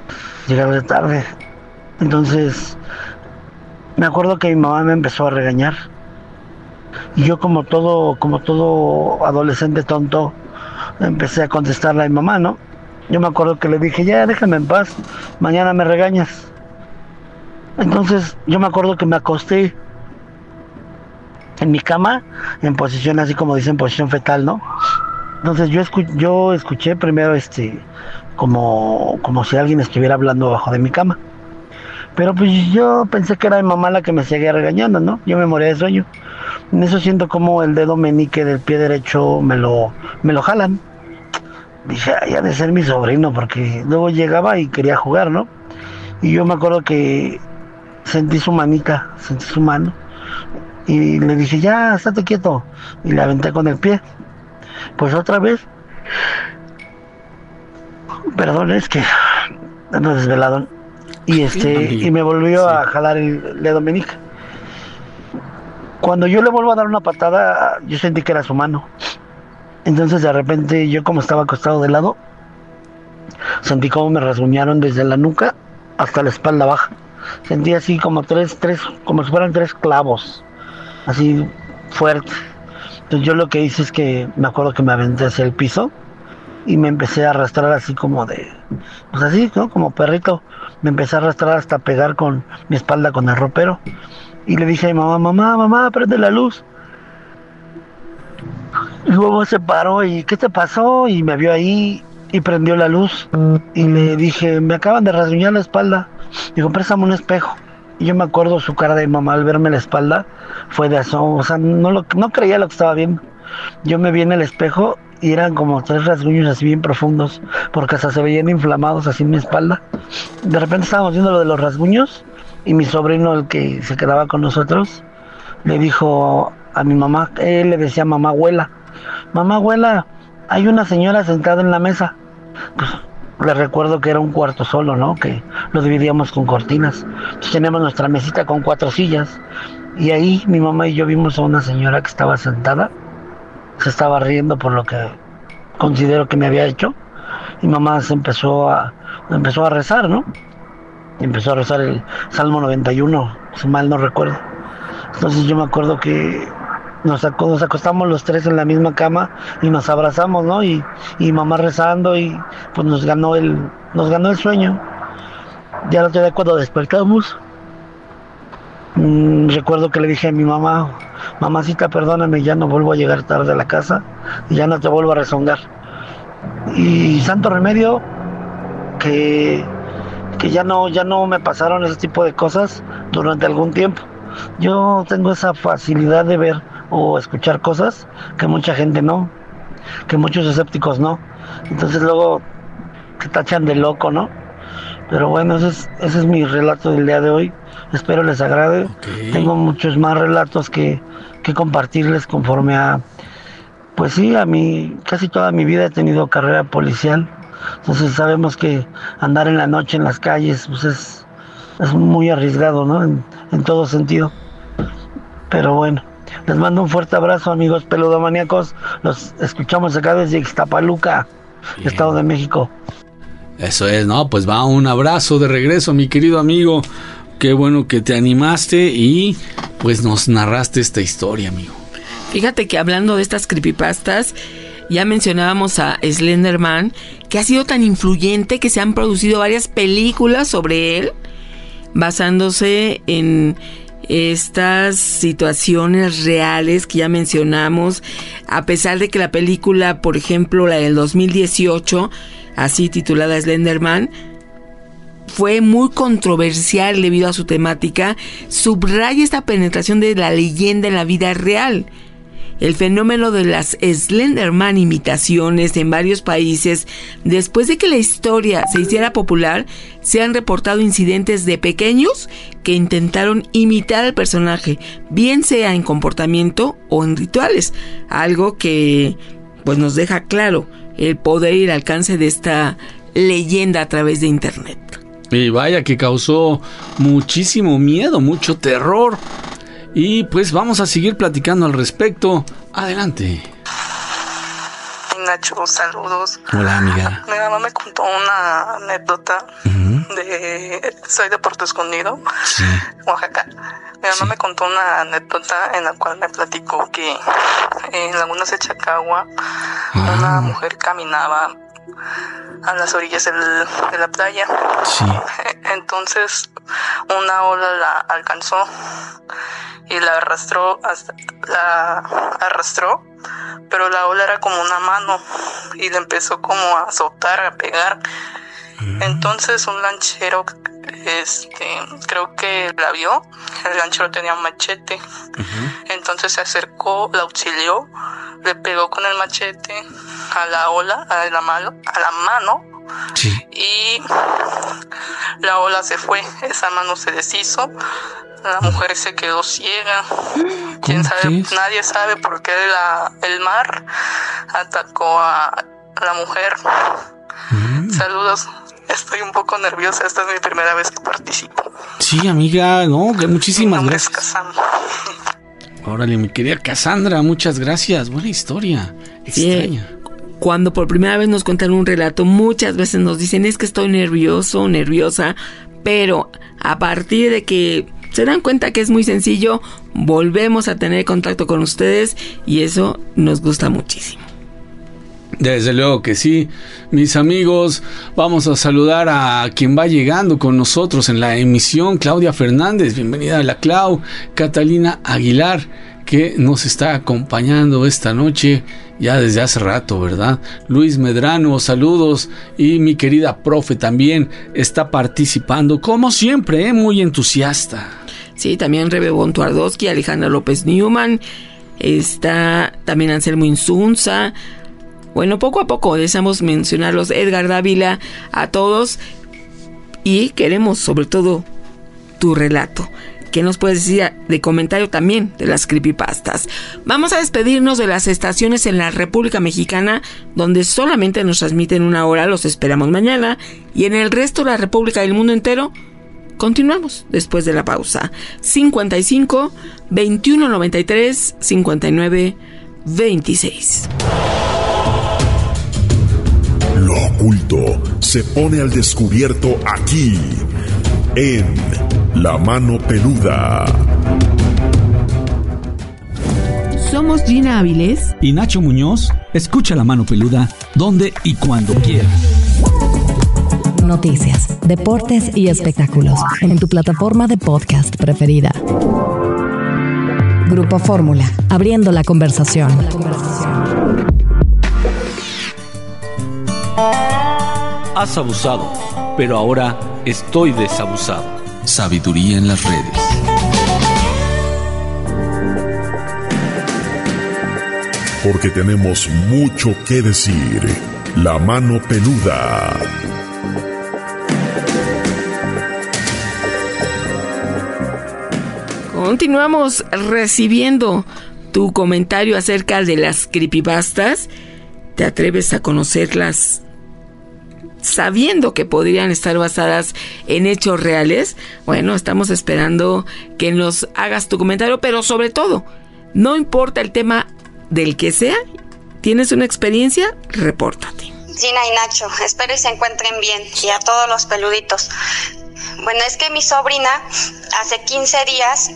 entonces me acuerdo que mi mamá me empezó a regañar. Y yo como todo adolescente tonto, empecé a contestarle a mi mamá, ¿no? Yo me acuerdo que le dije, ya déjame en paz, mañana me regañas. Entonces yo me acuerdo que me acosté en mi cama, en posición así como dicen, posición fetal, ¿no? Entonces yo escuché primero como si alguien estuviera hablando abajo de mi cama. Pero pues yo pensé que era mi mamá la que me seguía regañando, ¿no? Yo me moría de sueño. En eso siento como el dedo meñique del pie derecho me lo jalan. Dije, ay, ha de ser mi sobrino, porque luego llegaba y quería jugar, ¿no? Y yo me acuerdo que sentí su mano, y le dije, ya, estate quieto, y le aventé con el pie. Pues otra vez, perdón, es que ando desvelado, y me volvió a jalar el dedo meñique. Cuando yo le vuelvo a dar una patada, yo sentí que era su mano. Entonces de repente yo, como estaba acostado de lado, sentí como me rasguñaron desde la nuca hasta la espalda baja. Sentí así como como si fueran 3 clavos, así fuerte. Entonces yo lo que hice es que me acuerdo que me aventé hacia el piso y me empecé a arrastrar así como pues así, ¿no? Como perrito. Me empecé a arrastrar hasta pegar con mi espalda con el ropero. Y le dije a mi mamá, prende la luz. Y luego se paró y, ¿qué te pasó? Y me vio ahí y prendió la luz. Y le dije, me acaban de rasguñar la espalda. Dijo, préstame un espejo. Y yo me acuerdo su cara de mamá al verme la espalda, fue de asombro, o sea, no creía lo que estaba viendo. Yo me vi en el espejo y eran como 3 rasguños así bien profundos, porque hasta se veían inflamados así en mi espalda. De repente estábamos viendo lo de los rasguños y mi sobrino, el que se quedaba con nosotros, le dijo a mi mamá, él le decía mamá abuela, hay una señora sentada en la mesa. Pues, le recuerdo que era un cuarto solo, ¿no? Que lo dividíamos con cortinas. Entonces teníamos nuestra mesita con 4 sillas. Y ahí mi mamá y yo vimos a una señora que estaba sentada. Se estaba riendo por lo que considero que me había hecho. Y mamá empezó a rezar, ¿no? Y empezó a rezar el Salmo 91, si mal no recuerdo. Entonces yo me acuerdo que nos acostamos los 3 en la misma cama y nos abrazamos, ¿no? Y mamá rezando, y pues nos ganó el sueño. Ya el otro día cuando despertamos, recuerdo que le dije a mi mamá, mamacita, perdóname, ya no vuelvo a llegar tarde a la casa y ya no te vuelvo a rezongar. Y santo remedio que ya no me pasaron ese tipo de cosas durante algún tiempo. Yo tengo esa facilidad de ver o escuchar cosas que mucha gente no, que muchos escépticos no. Entonces luego te tachan de loco, ¿no? Pero bueno, ese es mi relato del día de hoy. Espero les agrade. Okay. Tengo muchos más relatos que compartirles conforme a, pues sí, casi toda mi vida he tenido carrera policial. Entonces sabemos que andar en la noche en las calles pues es muy arriesgado, ¿no? En todo sentido. Pero bueno, les mando un fuerte abrazo, amigos peludomaníacos. Los escuchamos acá desde Ixtapaluca, Estado de México. Eso es, ¿no? Pues va, un abrazo de regreso, mi querido amigo. Qué bueno que te animaste y pues nos narraste esta historia, amigo. Fíjate que hablando de estas creepypastas, ya mencionábamos a Slenderman, que ha sido tan influyente que se han producido varias películas sobre él, basándose en estas situaciones reales que ya mencionamos, a pesar de que la película, por ejemplo, la del 2018, así titulada Slenderman, fue muy controversial debido a su temática, subraya esta penetración de la leyenda en la vida real. El fenómeno de las Slenderman imitaciones en varios países, después de que la historia se hiciera popular, se han reportado incidentes de pequeños que intentaron imitar al personaje, bien sea en comportamiento o en rituales, algo que pues nos deja claro el poder y el alcance de esta leyenda a través de internet. Y vaya que causó muchísimo miedo, mucho terror. Y pues vamos a seguir platicando al respecto. Adelante. Nacho, saludos. Hola, amiga. Mi mamá me contó una anécdota soy de Puerto Escondido, sí, Oaxaca. Mi mamá me contó una anécdota en la cual me platicó que en Laguna de Chacagua una mujer caminaba a las orillas de la playa. Sí. Entonces una ola la alcanzó y la arrastró, pero la ola era como una mano y le empezó como a azotar, a pegar. Entonces un lanchero, creo que la vio. El lanchero tenía un machete. Entonces se acercó, la auxilió, le pegó con el machete a la ola, a la mano. Sí. Y la ola se fue, esa mano se deshizo, la mujer se quedó ciega. ¿Quién sabe? Nadie sabe por qué el mar atacó a la mujer. Saludos. Estoy un poco nerviosa, esta es mi primera vez que participo. Sí, amiga, no, muchísimas gracias. Órale, mi querida Cassandra, muchas gracias. Buena historia. Extraña. Sí. Cuando por primera vez nos cuentan un relato, muchas veces nos dicen, es que estoy nervioso, nerviosa, pero a partir de que se dan cuenta que es muy sencillo, volvemos a tener contacto con ustedes y eso nos gusta muchísimo. Desde luego que sí, mis amigos, vamos a saludar a quien va llegando con nosotros en la emisión, Claudia Fernández, bienvenida a la Clau, Catalina Aguilar, que nos está acompañando esta noche, ya desde hace rato, ¿verdad? Luis Medrano, saludos, y mi querida profe también está participando, como siempre, muy entusiasta. Sí, también Rebe Bontuardowski, Alejandra López Newman, está también Anselmo Insunza. Bueno, poco a poco deseamos mencionarlos, Edgar Dávila, a todos, y queremos sobre todo tu relato. ¿Qué nos puedes decir de comentario también de las creepypastas? Vamos a despedirnos de las estaciones en la República Mexicana, donde solamente nos transmiten 1 hora, los esperamos mañana, y en el resto de la República y el mundo entero, continuamos después de la pausa. 55 21 93 59 26. Lo oculto se pone al descubierto aquí, en La Mano Peluda. Somos Gina Avilés y Nacho Muñoz. Escucha La Mano Peluda donde y cuando quieras. Noticias, deportes y espectáculos en tu plataforma de podcast preferida. Grupo Fórmula, abriendo la conversación. Has abusado, pero ahora estoy desabusado. Sabiduría en las redes. Porque tenemos mucho que decir. La Mano Peluda. Continuamos recibiendo tu comentario acerca de las creepypastas. ¿Te atreves a conocerlas sabiendo que podrían estar basadas en hechos reales? Bueno, estamos esperando que nos hagas tu comentario, pero sobre todo, no importa el tema del que sea, ¿tienes una experiencia? Repórtate. Gina y Nacho, espero y se encuentren bien, y a todos los peluditos. Bueno, es que mi sobrina hace 15 días,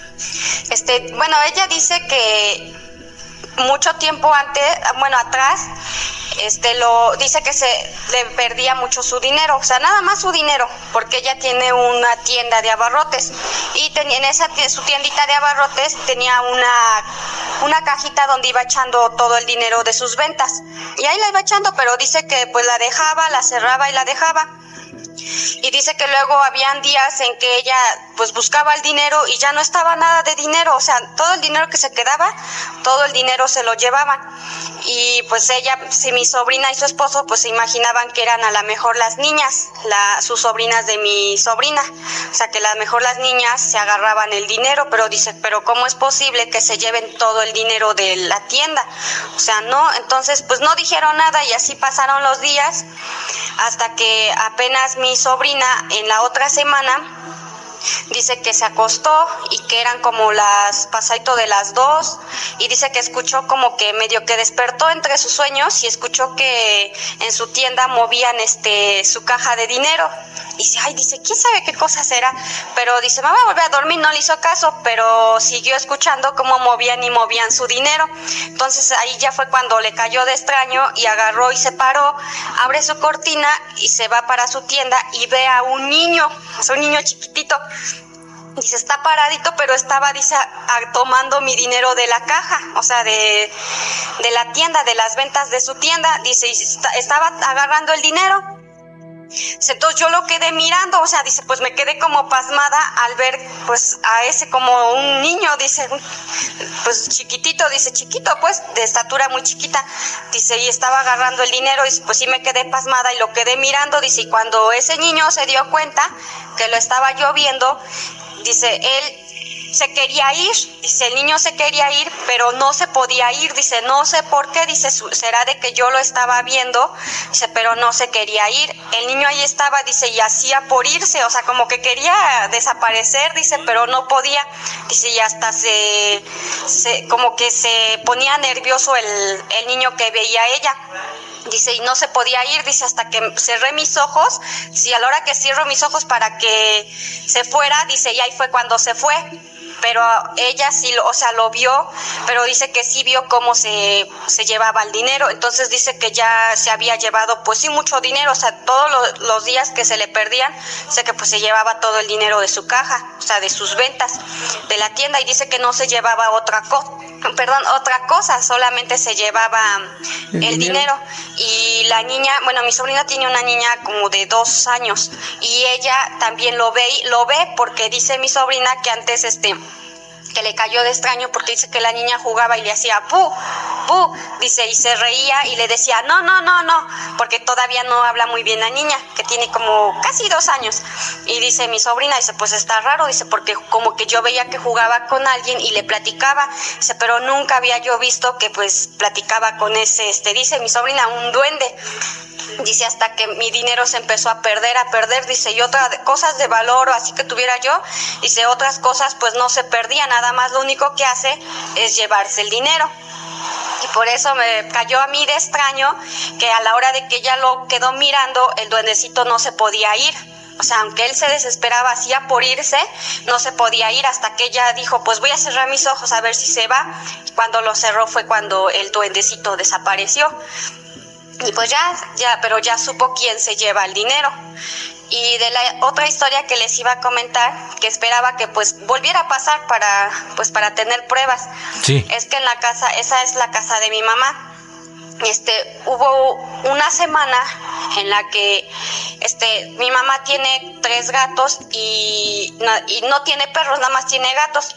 ella dice que mucho tiempo atrás, dice que se le perdía mucho su dinero, o sea, nada más su dinero, porque ella tiene una tienda de abarrotes y en su tiendita de abarrotes tenía una cajita donde iba echando todo el dinero de sus ventas, y ahí la iba echando, pero dice que pues la dejaba, la cerraba y la dejaba. Y dice que luego habían días en que ella pues buscaba el dinero y ya no estaba nada de dinero, o sea, todo el dinero que se quedaba, todo el dinero se lo llevaban. Y pues ella, si mi sobrina y su esposo pues se imaginaban que eran a lo mejor las niñas, sus sobrinas de mi sobrina, o sea, que a lo mejor las niñas se agarraban el dinero, pero dice, pero ¿cómo es posible que se lleven todo el dinero de la tienda? O sea, no, entonces pues no dijeron nada y así pasaron los días hasta que apenas mi sobrina en la otra semana dice que se acostó y que eran como pasadito de las 2 y dice que escuchó como que medio que despertó entre sus sueños y escuchó que en su tienda movían su caja de dinero y dice, quién sabe qué cosa será, pero dice, mamá, volví a dormir, no le hizo caso, pero siguió escuchando cómo movían su dinero. Entonces ahí ya fue cuando le cayó de extraño y agarró y se paró, abre su cortina y se va para su tienda y ve a un niño chiquitito. Dice, está paradito, pero estaba, dice, tomando mi dinero de la caja, o sea, de la tienda, de las ventas de su tienda. Dice, y estaba agarrando el dinero. Entonces yo lo quedé mirando, o sea, dice, pues me quedé como pasmada al ver, pues, a ese como un niño, dice, pues chiquitito, dice, chiquito, pues, de estatura muy chiquita, dice, y estaba agarrando el dinero, y pues sí me quedé pasmada y lo quedé mirando, dice, y cuando ese niño se dio cuenta que lo estaba yo viendo, dice, él se quería ir, dice, el niño se quería ir, pero no se podía ir, dice, no sé por qué, dice, será de que yo lo estaba viendo, dice, pero no se quería ir, el niño ahí estaba, dice, y hacía por irse, o sea, como que quería desaparecer, dice, pero no podía, dice, y hasta como que se ponía nervioso el niño que veía a ella. Dice, y no se podía ir, dice, hasta que cerré mis ojos, sí, a la hora que cierro mis ojos para que se fuera, dice, y ahí fue cuando se fue, pero ella sí, o sea, lo vio, pero dice que sí vio cómo se llevaba el dinero, entonces dice que ya se había llevado, pues sí, mucho dinero, o sea, todos los días que se le perdían, dice que pues se llevaba todo el dinero de su caja, o sea, de sus ventas, de la tienda, y dice que no se llevaba otra cosa, solamente se llevaba el dinero. Y la niña, bueno, mi sobrina tiene una niña como de 2 años y ella también lo ve porque dice mi sobrina que antes que le cayó de extraño porque dice que la niña jugaba y le hacía ¡bu! ¡bu! Dice, y se reía y le decía no, porque todavía no habla muy bien la niña, que tiene como casi 2 años. Y dice mi sobrina, dice, pues está raro, dice, porque como que yo veía que jugaba con alguien y le platicaba, dice, pero nunca había yo visto que pues platicaba con ese, dice mi sobrina, un duende. Dice, hasta que mi dinero se empezó a perder, dice, y otras cosas de valor o así que tuviera yo, dice, otras cosas pues no se perdían, nada más lo único que hace es llevarse el dinero. Y por eso me cayó a mí de extraño que a la hora de que ella lo quedó mirando, el duendecito no se podía ir. O sea, aunque él se desesperaba, hacía por irse, no se podía ir hasta que ella dijo, pues voy a cerrar mis ojos a ver si se va. Y cuando lo cerró fue cuando el duendecito desapareció. Y pues pero ya supo quién se lleva el dinero. Y de la otra historia que les iba a comentar, que esperaba que pues volviera a pasar para tener pruebas, sí, es que en la casa, esa es la casa de mi mamá. Hubo una semana en la que mi mamá tiene 3 gatos y no tiene perros, nada más tiene gatos.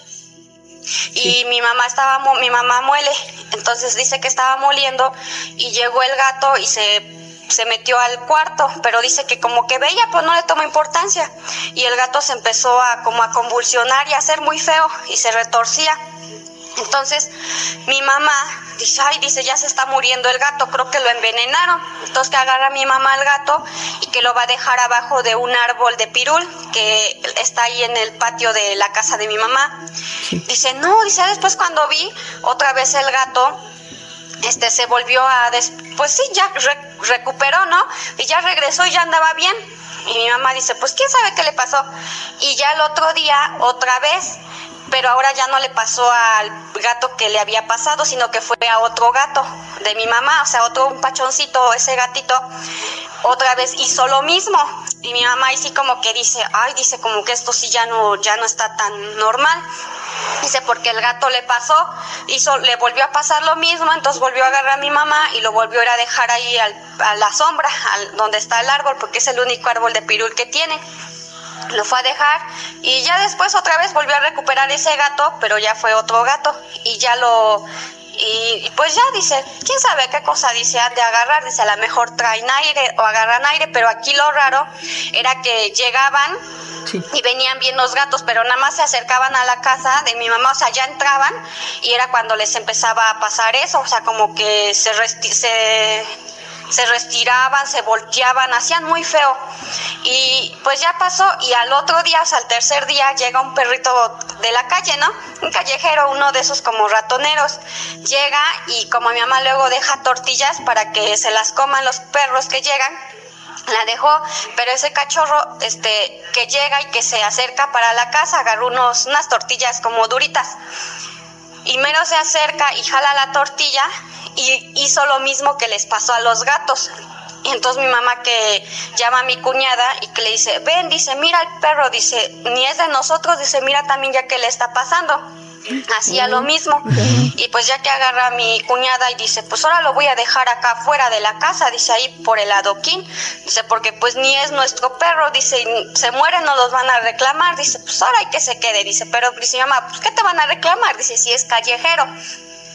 Y mi mamá muele, entonces dice que estaba moliendo y llegó el gato y se metió al cuarto, pero dice que como que veía, pues no le tomó importancia, y el gato se empezó a convulsionar y a hacer muy feo y se retorcía. Entonces mi mamá dice, dice, ya se está muriendo el gato, creo que lo envenenaron. Entonces que agarra mi mamá al gato y que lo va a dejar abajo de un árbol de pirul que está ahí en el patio de la casa de mi mamá. Sí. Dice, no, dice, después cuando vi otra vez el gato, se volvió pues sí, ya recuperó, ¿no? Y ya regresó y ya andaba bien. Y mi mamá dice, pues quién sabe qué le pasó. Y ya el otro día, otra vez, pero ahora ya no le pasó al gato que le había pasado, sino que fue a otro gato de mi mamá, o sea, un pachoncito, ese gatito, otra vez hizo lo mismo. Y mi mamá ahí sí como que dice, dice, como que esto sí ya no está tan normal. Dice, porque el gato le pasó, le volvió a pasar lo mismo, entonces volvió a agarrar a mi mamá y lo volvió a ir a dejar ahí a la sombra, donde está el árbol, porque es el único árbol de pirul que tiene. Lo fue a dejar y ya después otra vez volvió a recuperar ese gato, pero ya fue otro gato y y pues ya dice, quién sabe qué cosa dice, han de agarrar, dice, a lo mejor traen aire o agarran aire, pero aquí lo raro era que llegaban, sí, y venían bien los gatos, pero nada más se acercaban a la casa de mi mamá, o sea, ya entraban y era cuando les empezaba a pasar eso, o sea, como que se retiraban, se volteaban, hacían muy feo. Y pues ya pasó, y al otro día, o sea, al tercer día, llega un perrito de la calle, ¿no? Un callejero, uno de esos como ratoneros. Llega y como mi mamá luego deja tortillas para que se las coman los perros que llegan, la dejó, pero ese cachorro que llega y que se acerca para la casa, agarró unas tortillas como duritas. Y mero se acerca y jala la tortilla y hizo lo mismo que les pasó a los gatos. Y entonces mi mamá que llama a mi cuñada y que le dice, ven, dice, mira el perro, dice, ni es de nosotros, dice, mira también ya que le está pasando. Hacía lo mismo. Y pues ya que agarra a mi cuñada y dice, pues ahora lo voy a dejar acá afuera de la casa, dice, ahí por el adoquín, dice, porque pues ni es nuestro perro, dice, y se muere, no los van a reclamar, dice, pues ahora hay que se quede, dice, pero dice mi mamá, pues ¿qué te van a reclamar? Dice, si es callejero.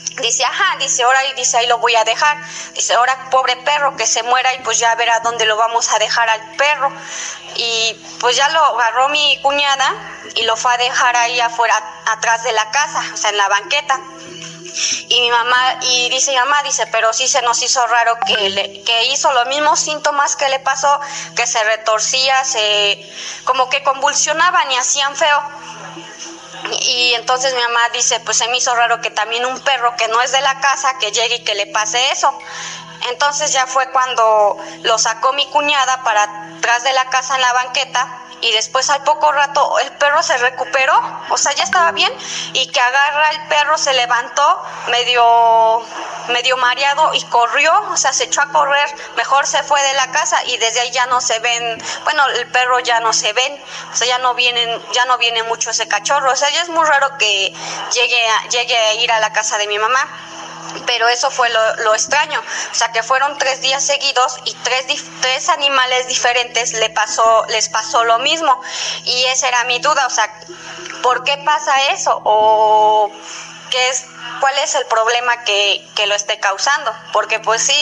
Dice, ajá, dice, ahora y dice, ahí lo voy a dejar. Dice, ahora pobre perro que se muera y pues ya verá dónde lo vamos a dejar al perro. Y pues ya lo agarró mi cuñada y lo fue a dejar ahí afuera, atrás de la casa, o sea, en la banqueta. Y mi mamá, y dice mi mamá, dice, pero sí se nos hizo raro que hizo los mismos síntomas que le pasó, que se retorcía, como que convulsionaban y hacían feo. Y entonces mi mamá dice, pues se me hizo raro que también un perro que no es de la casa, que llegue y que le pase eso. Entonces ya fue cuando lo sacó mi cuñada para atrás de la casa en la banqueta, y después al poco rato el perro se recuperó, o sea, ya estaba bien, y que agarra el perro, se levantó medio mareado y corrió, o sea, se echó a correr, mejor se fue de la casa y desde ahí ya no se ven, bueno, el perro ya no se ven, o sea, ya no viene mucho ese cachorro, o sea, ya es muy raro que llegue a ir a la casa de mi mamá. Pero eso fue lo extraño, o sea que fueron 3 días seguidos y tres animales diferentes les pasó lo mismo, y esa era mi duda, o sea, ¿por qué pasa eso? O ¿cuál es el problema que lo esté causando? Porque pues sí,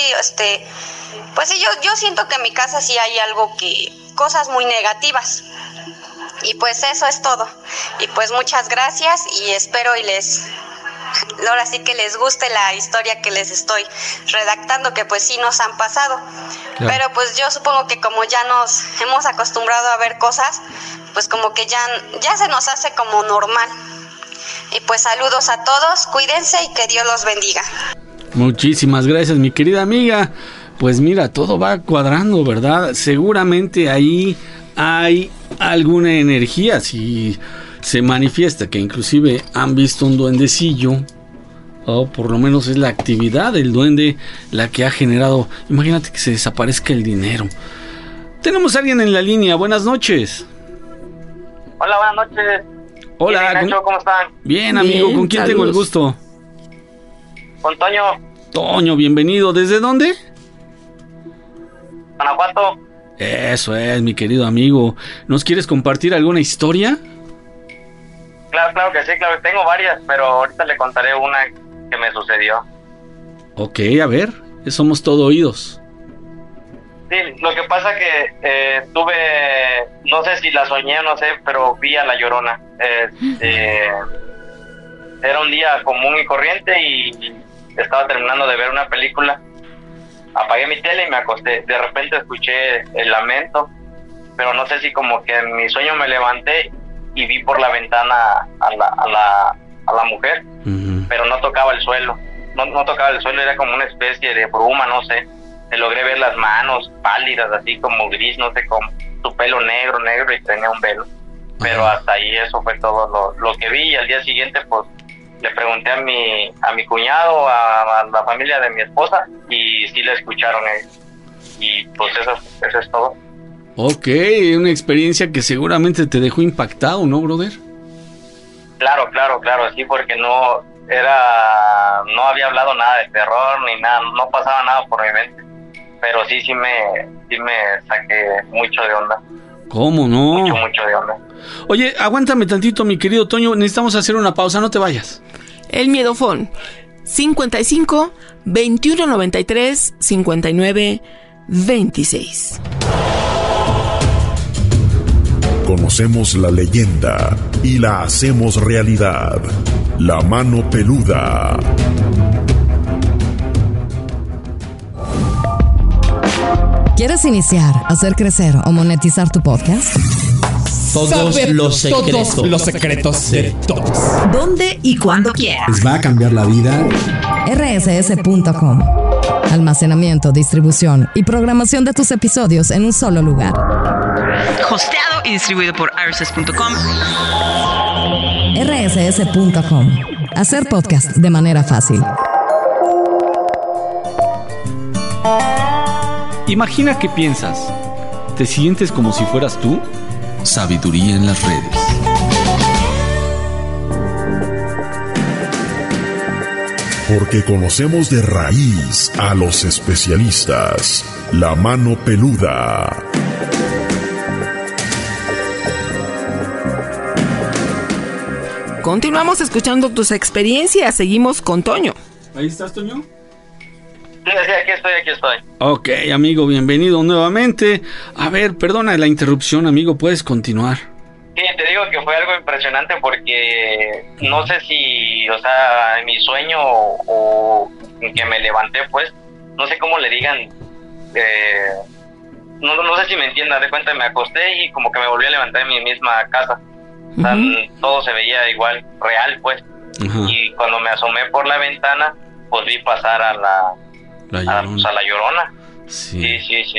yo siento que en mi casa sí hay cosas muy negativas. Y pues eso es todo. Y pues muchas gracias y espero ahora sí que les guste la historia que les estoy redactando, que pues sí nos han pasado. Claro. Pero pues yo supongo que como ya nos hemos acostumbrado a ver cosas, pues como que ya se nos hace como normal. Y pues saludos a todos, cuídense y que Dios los bendiga. Muchísimas gracias, mi querida amiga. Pues mira, todo va cuadrando, ¿verdad? Seguramente ahí hay alguna energía, si se manifiesta que inclusive han visto un duendecillo, o por lo menos es la actividad del duende la que ha generado. Imagínate que se desaparezca el dinero. Tenemos a alguien en la línea. Buenas noches. Hola, buenas noches. Hola, bien, Nacho, ¿cómo están? Bien, amigo. Bien, ¿con quién tengo el gusto? Con Toño. Toño, bienvenido. ¿Desde dónde? Guanajuato. Eso es, mi querido amigo. ¿Nos quieres compartir alguna historia? Claro que sí, claro. Tengo varias, pero ahorita le contaré una que me sucedió. Ok, a ver. Somos todo oídos. Sí, lo que pasa que tuve, no sé si la soñé o no sé, pero vi a La Llorona. Era un día común y corriente y estaba terminando de ver una película. Apagué mi tele y me acosté. De repente escuché el lamento, pero no sé si como que en mi sueño me levanté y vi por la ventana a la mujer, pero no tocaba el suelo. No tocaba el suelo, era como una especie de bruma, no sé. Le logré ver las manos pálidas, así como gris, no sé cómo. Su pelo negro y tenía un velo. Pero hasta ahí eso fue todo lo que vi. Y al día siguiente, pues, le pregunté a mi cuñado, a la familia de mi esposa, y sí le escucharon ellos. Y pues eso es todo. Ok, una experiencia que seguramente te dejó impactado, ¿no, brother? Claro, sí, porque no había hablado nada de terror ni nada, no pasaba nada por mi mente. Pero sí me saqué mucho de onda. ¿Cómo no? Mucho de onda. Oye, aguántame tantito, mi querido Toño, necesitamos hacer una pausa, no te vayas. El miedofón 55 21 93 59 26. Conocemos la leyenda y la hacemos realidad. La mano peluda. ¿Quieres iniciar, hacer crecer o monetizar tu podcast? Todos los secretos de todos. ¿Dónde y cuándo quieras? Les va a cambiar la vida. rss.com. Almacenamiento, distribución y programación de tus episodios en un solo lugar. Hosteado y distribuido por rss.com. rss.com. Hacer podcast de manera fácil. Imagina que piensas. ¿Te sientes como si fueras tú? Sabiduría en las redes. Porque conocemos de raíz a los especialistas. La mano peluda. Continuamos escuchando tus experiencias. Seguimos con Toño. ¿Ahí estás, Toño? Sí, aquí estoy. Ok, amigo, bienvenido nuevamente. A ver, perdona la interrupción, amigo, puedes continuar. Sí, te digo que fue algo impresionante porque no sé si, o sea, en mi sueño o que me levanté, pues, no sé cómo le digan, no sé si me entiendan, de cuenta me acosté y como que me volví a levantar en mi misma casa. O sea, todo se veía igual, real, pues. Y cuando me asomé por la ventana, pues vi pasar a la Llorona. Sí.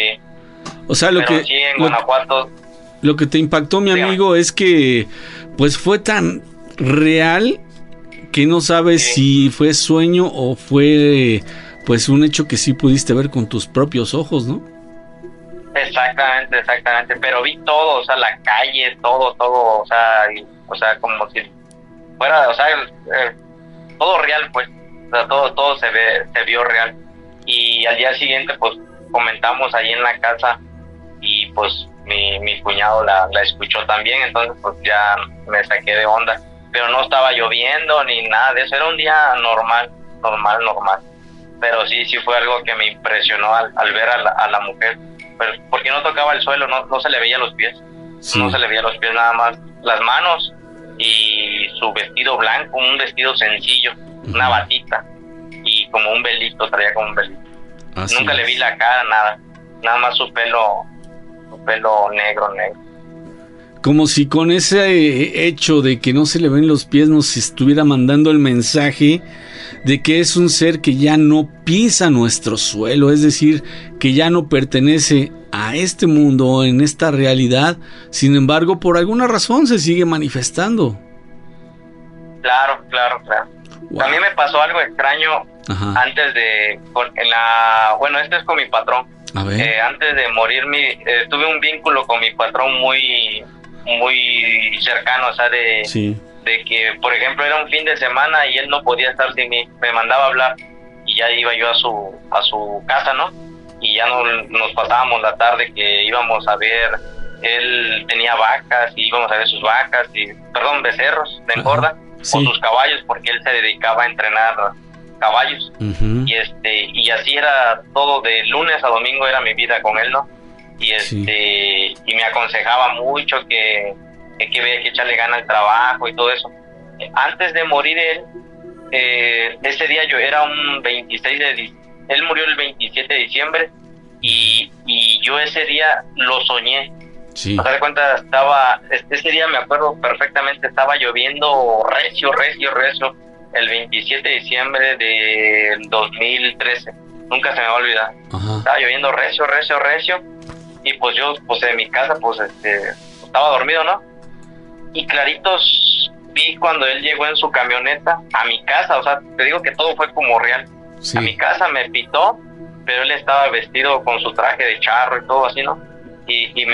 O sea, Pero sí, en Guanajuato. Lo que te impactó, mi amigo, es que pues fue tan real que no sabes si fue sueño o fue pues un hecho que sí pudiste ver con tus propios ojos, ¿no? Exactamente, pero vi todo, o sea, la calle, todo, o sea, como si fuera, o sea, todo real, pues, o sea, todo se vio real. Y al día siguiente, pues, comentamos ahí en la casa y, pues, mi cuñado la escuchó también, entonces, pues, ya me saqué de onda. Pero no estaba lloviendo ni nada de eso, era un día normal. Pero sí fue algo que me impresionó al ver a la mujer, pero porque no tocaba el suelo, no se le veía los pies, no se le veía los pies, nada más las manos y su vestido blanco, un vestido sencillo, una batita y como un velito, traía como un velito. Nunca le vi la cara, nada más su pelo negro. Como si con ese hecho de que no se le ven los pies nos estuviera mandando el mensaje de que es un ser que ya no pisa nuestro suelo, es decir, que ya no pertenece a este mundo, en esta realidad, sin embargo, por alguna razón se sigue manifestando. Claro. Wow. A mí me pasó algo extraño antes de... bueno, este es con mi patrón. A ver. Antes de morir, tuve un vínculo con mi patrón muy cercano, o sea, de que, por ejemplo, era un fin de semana y él no podía estar sin mí, me mandaba a hablar y ya iba yo a su casa, ¿no? Y ya nos pasábamos la tarde que íbamos a ver, él tenía vacas y íbamos a ver sus vacas, becerros de engorda, o sus caballos, porque él se dedicaba a entrenar caballos. Y así era todo, de lunes a domingo era mi vida con él, ¿no? Y me aconsejaba mucho que había que echarle ganas al trabajo y todo eso. Antes de morir él, ese día yo era un 26 de diciembre, él murió el 27 de diciembre y yo ese día lo soñé. O sea, de cuenta, ese día me acuerdo perfectamente, estaba lloviendo recio el 27 de diciembre del 2013, nunca se me va a olvidar. Estaba lloviendo recio y pues yo, pues en mi casa, pues estaba dormido, ¿no? Y claritos vi cuando él llegó en su camioneta a mi casa, o sea, te digo que todo fue como real. A mi casa me pitó, pero él estaba vestido con su traje de charro y todo así, ¿no? Y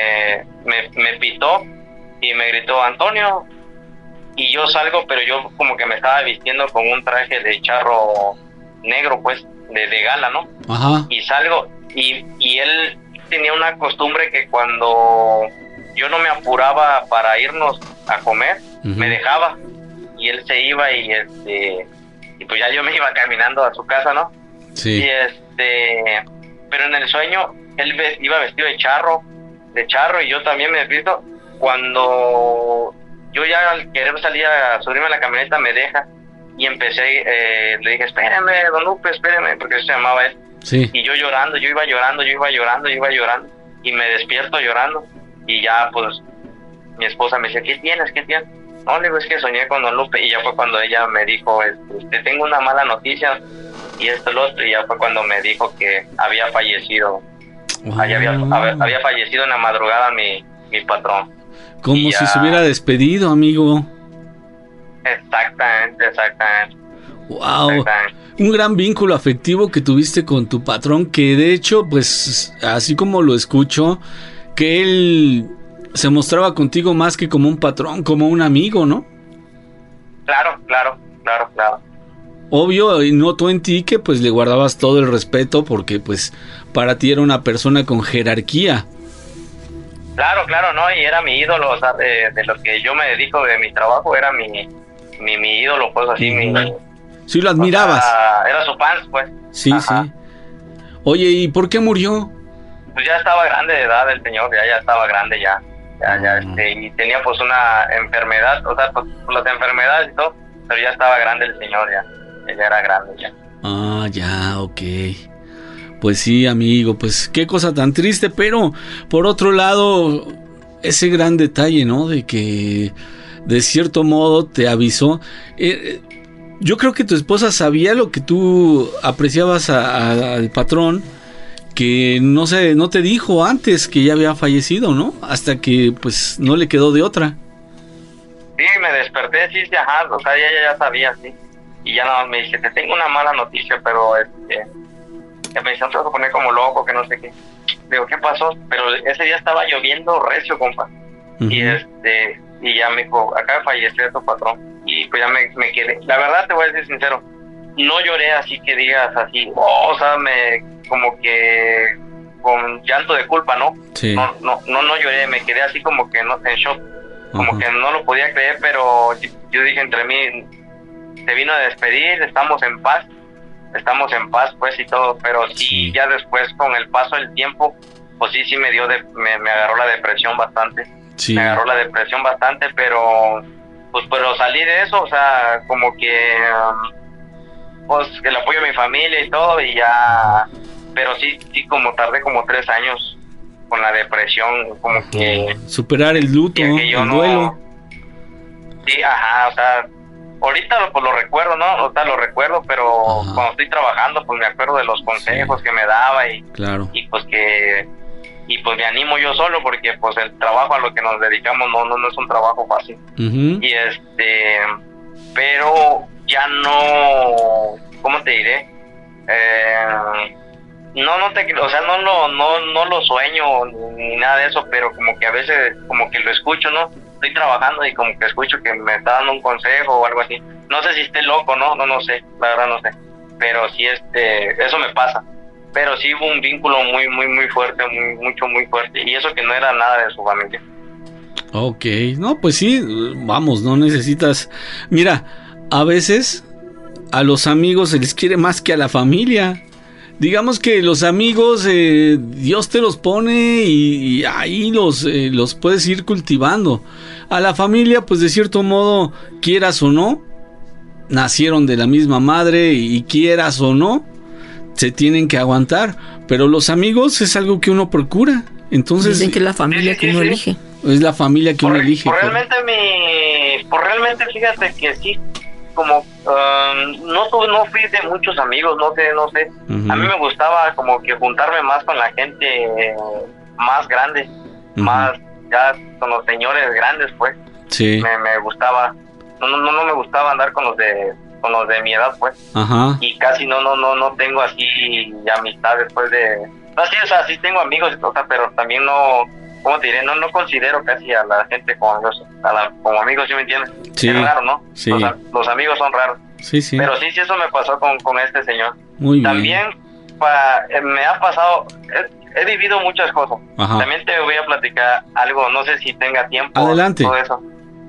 me pitó y me gritó, Antonio, y yo salgo, pero yo como que me estaba vistiendo con un traje de charro negro, pues, de gala, ¿no? Y salgo, y él tenía una costumbre que cuando yo no me apuraba para irnos a comer, me dejaba, y él se iba y pues ya yo me iba caminando a su casa, ¿no? Y pero en el sueño él iba vestido de charro y yo también me visto. Cuando yo ya al querer salir a subirme a la camioneta me deja y empecé, le dije, espérame, don Lupe, espérame, porque se llamaba él. Y yo llorando, yo iba llorando y me despierto llorando y ya pues mi esposa me dice, ¿qué tienes? No, le digo, es que soñé con don Lupe, y ya fue cuando ella me dijo, te tengo una mala noticia y esto, lo otro, y ya fue cuando me dijo que había fallecido. Había fallecido en la madrugada mi patrón. Como si se hubiera despedido, amigo. Exactamente. Wow. Un gran vínculo afectivo que tuviste con tu patrón, que de hecho, pues, así como lo escucho, que él se mostraba contigo más que como un patrón, como un amigo, ¿no? Claro. Obvio, y noto en ti que pues le guardabas todo el respeto porque pues para ti era una persona con jerarquía. Claro, no, y era mi ídolo, o sea, de lo que yo me dedico, de mi trabajo, era mi ídolo, pues así, Sí, lo admirabas. era su fans, pues. Sí, Ajá. sí. Oye, ¿y por qué murió? Pues ya estaba grande de edad el señor, ya estaba grande ya, y tenía pues una enfermedad, o sea, pues las enfermedades y todo, pero ya estaba grande el señor, ya era grande ya. Ah, ya, ok. Pues sí, amigo, pues qué cosa tan triste, pero por otro lado, ese gran detalle, ¿no? De que de cierto modo te avisó. Yo creo que tu esposa sabía lo que tú apreciabas al patrón, que no te dijo antes que ya había fallecido, ¿no? Hasta que pues no le quedó de otra. Sí, me desperté, sí, ajá, o sea, ella ya sabía, sí. Y ya nada más me dice, te tengo una mala noticia, pero que me dice, te vas a poner como loco, que no sé qué. Digo, ¿qué pasó? Pero ese día estaba lloviendo recio, compa. Uh-huh. Y ya me dijo, acaba de fallecer tu patrón. Y pues ya me quedé. La verdad te voy a decir sincero, no lloré así que digas así, o sea, como que con llanto de culpa, ¿no? Sí. No lloré, me quedé así como que no, en shock. Como que no lo podía creer, pero yo dije entre mí, se vino a despedir, estamos en paz pues y todo, pero sí, ya después con el paso del tiempo, pues sí me dio me agarró la depresión bastante. Sí. Me agarró la depresión bastante, pero salí de eso, o sea, como que pues el apoyo de mi familia y todo, y ya, pero sí como tardé como 3 años con la depresión, como que superar el luto, el duelo. Sí, ajá, o sea, ahorita pues lo recuerdo, ¿no? O sea, lo recuerdo, pero cuando estoy trabajando, pues me acuerdo de los consejos que me daba y pues me animo yo solo, porque pues el trabajo a lo que nos dedicamos no es un trabajo fácil. Uh-huh. Y pero ya no, ¿cómo te diré? O sea, no lo sueño ni nada de eso, pero como que a veces como que lo escucho, ¿no? Estoy trabajando y como que escucho que me está dando un consejo o algo así. No sé si esté loco, no sé, la verdad no sé. Pero sí, eso me pasa. Pero sí hubo un vínculo muy, muy, muy fuerte, muy fuerte. Y eso que no era nada de su familia. Ok, no, pues sí, vamos, no necesitas... Mira, a veces a los amigos se les quiere más que a la familia. Digamos que los amigos, Dios te los pone y ahí los puedes ir cultivando. A la familia, pues de cierto modo, quieras o no, nacieron de la misma madre y quieras o no, se tienen que aguantar. Pero los amigos es algo que uno procura. Entonces dicen que es la familia que uno elige. Es la familia que uno elige. Realmente fíjate que sí, como no fui de muchos amigos, no sé. Uh-huh. A mí me gustaba como que juntarme más con la gente más grande, uh-huh. Más ya con los señores grandes, pues. Sí. Me gustaba. No me gustaba andar con los de mi edad, pues. Ajá. Y casi no tengo así amistades, pues de. No, sí, o sea, sí tengo amigos y todo, pero también no. ¿Cómo te diré? No considero casi a la gente como amigos, ¿sí me entiendes? Sí. Es raro, ¿no? Sí. Los amigos son raros. Sí. Pero sí, eso me pasó con este señor. Muy bien. También me ha pasado, he vivido muchas cosas. Ajá. También te voy a platicar algo, no sé si tenga tiempo. Adelante. Todo eso.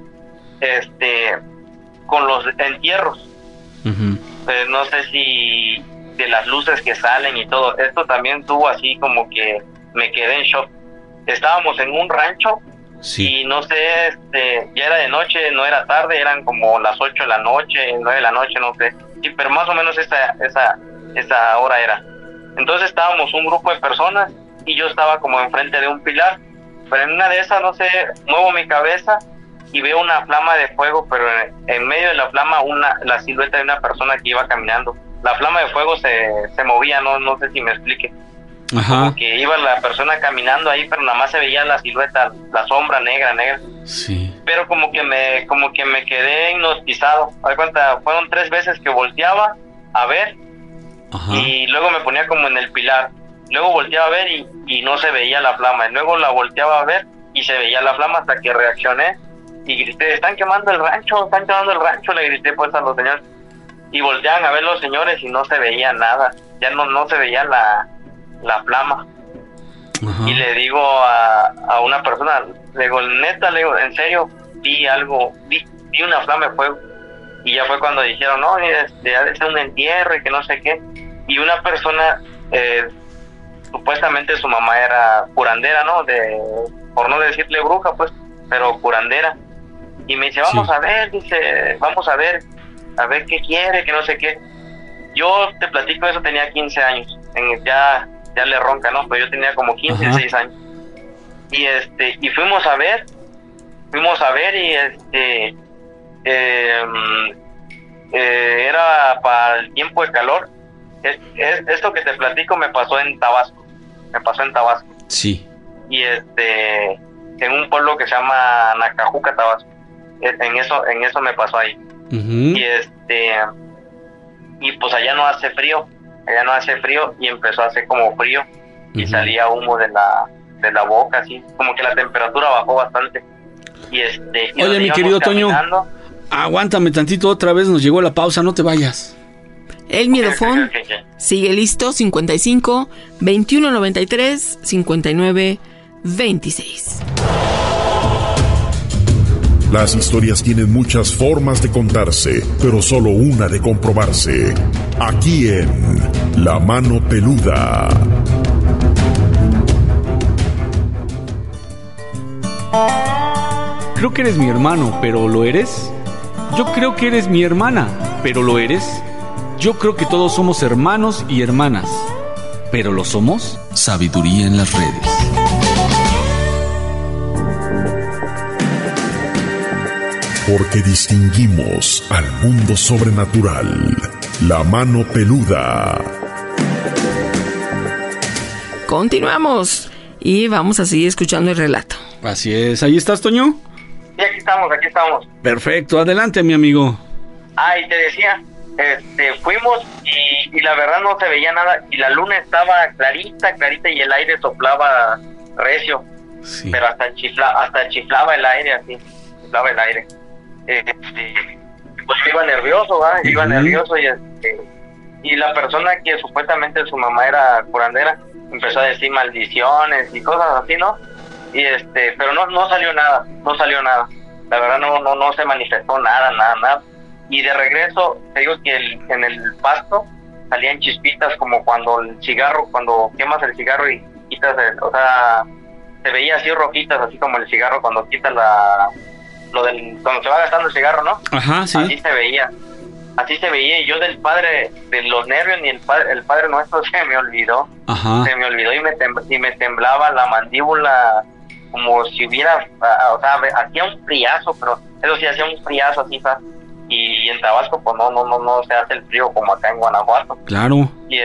Con los entierros. Uh-huh. No sé si de las luces que salen y todo. Esto también tuvo así como que me quedé en shock. Estábamos en un rancho, sí. Y no sé, ya era de noche, no era tarde, eran como las 8 de la noche, 9 de la noche, no sé. Sí, pero más o menos esa hora era. Entonces estábamos un grupo de personas y yo estaba como enfrente de un pilar. Pero en una de esas, no sé, muevo mi cabeza y veo una flama de fuego, pero en medio de la flama la silueta de una persona que iba caminando. La flama de fuego se movía, no sé si me explique. Ajá. Como que iba la persona caminando ahí, pero nada más se veía la silueta, la sombra negra. Sí. Pero como que me quedé hipnotizado. Haz cuenta, fueron 3 veces que volteaba a ver. Ajá. Y luego me ponía como en el pilar. Luego volteaba a ver y no se veía la flama. Y luego la volteaba a ver y se veía la flama hasta que reaccioné y grité, están quemando el rancho, le grité pues a los señores. Y volteaban a ver los señores y no se veía nada. Ya no se veía la flama. Ajá. Y le digo a una persona, le digo, neta, en serio, vi una flama de fuego. Y ya fue cuando dijeron, no, ha de ser un entierro y que no sé qué. Y una persona, supuestamente su mamá era curandera, ¿no? Por no decirle bruja, pues, pero curandera. Y me dice, vamos a ver, vamos a ver qué quiere, que no sé qué. Yo te platico eso, tenía 15 años. Ya le ronca, ¿no? Pero yo tenía como 15, 16 años. Y fuimos a ver y era para el tiempo de calor. Esto que te platico me pasó en Tabasco. Sí. Y en un pueblo que se llama Nacajuca, Tabasco. En eso me pasó ahí. Y y pues allá no hace frío y empezó a hacer como frío y salía humo de la boca, así como que la temperatura bajó bastante. Y oye, mi querido Toño, aguántame tantito, otra vez nos llegó la pausa, no te vayas. El miedofón sigue listo, 55 21 93 59 26. Las historias tienen muchas formas de contarse, pero solo una de comprobarse. Aquí en La Mano Peluda. Creo que eres mi hermano, pero ¿lo eres? Yo creo que eres mi hermana, pero ¿lo eres? Yo creo que todos somos hermanos y hermanas, pero ¿lo somos? Sabiduría en las redes. Porque distinguimos al mundo sobrenatural. La Mano Peluda. Continuamos y vamos a seguir escuchando el relato. Así es. ¿Ahí estás, Toño? Sí, aquí estamos. Perfecto. Adelante, mi amigo. Y te decía, fuimos y la verdad no se veía nada. Y la luna estaba clarita y el aire soplaba recio. Sí. Pero hasta chiflaba el aire, así. Chiflaba el aire. Pues iba nervioso, y la persona que supuestamente su mamá era curandera empezó a decir maldiciones y cosas así, ¿no? Y pero no salió nada, la verdad no se manifestó nada. Y de regreso te digo que en el pasto salían chispitas como cuando quemas el cigarro y quitas se veía así rojitas, así como el cigarro cuando quitas cuando se va gastando el cigarro, ¿no? Ajá, sí. Así se veía, y yo de los nervios, ni el Padre Nuestro se me olvidó. Ajá. Se me olvidó y me temblaba la mandíbula como si hubiera, hacía un friazo, pero eso sí, hacía un friazo así, y en Tabasco pues no se hace el frío como acá en Guanajuato. Claro. Y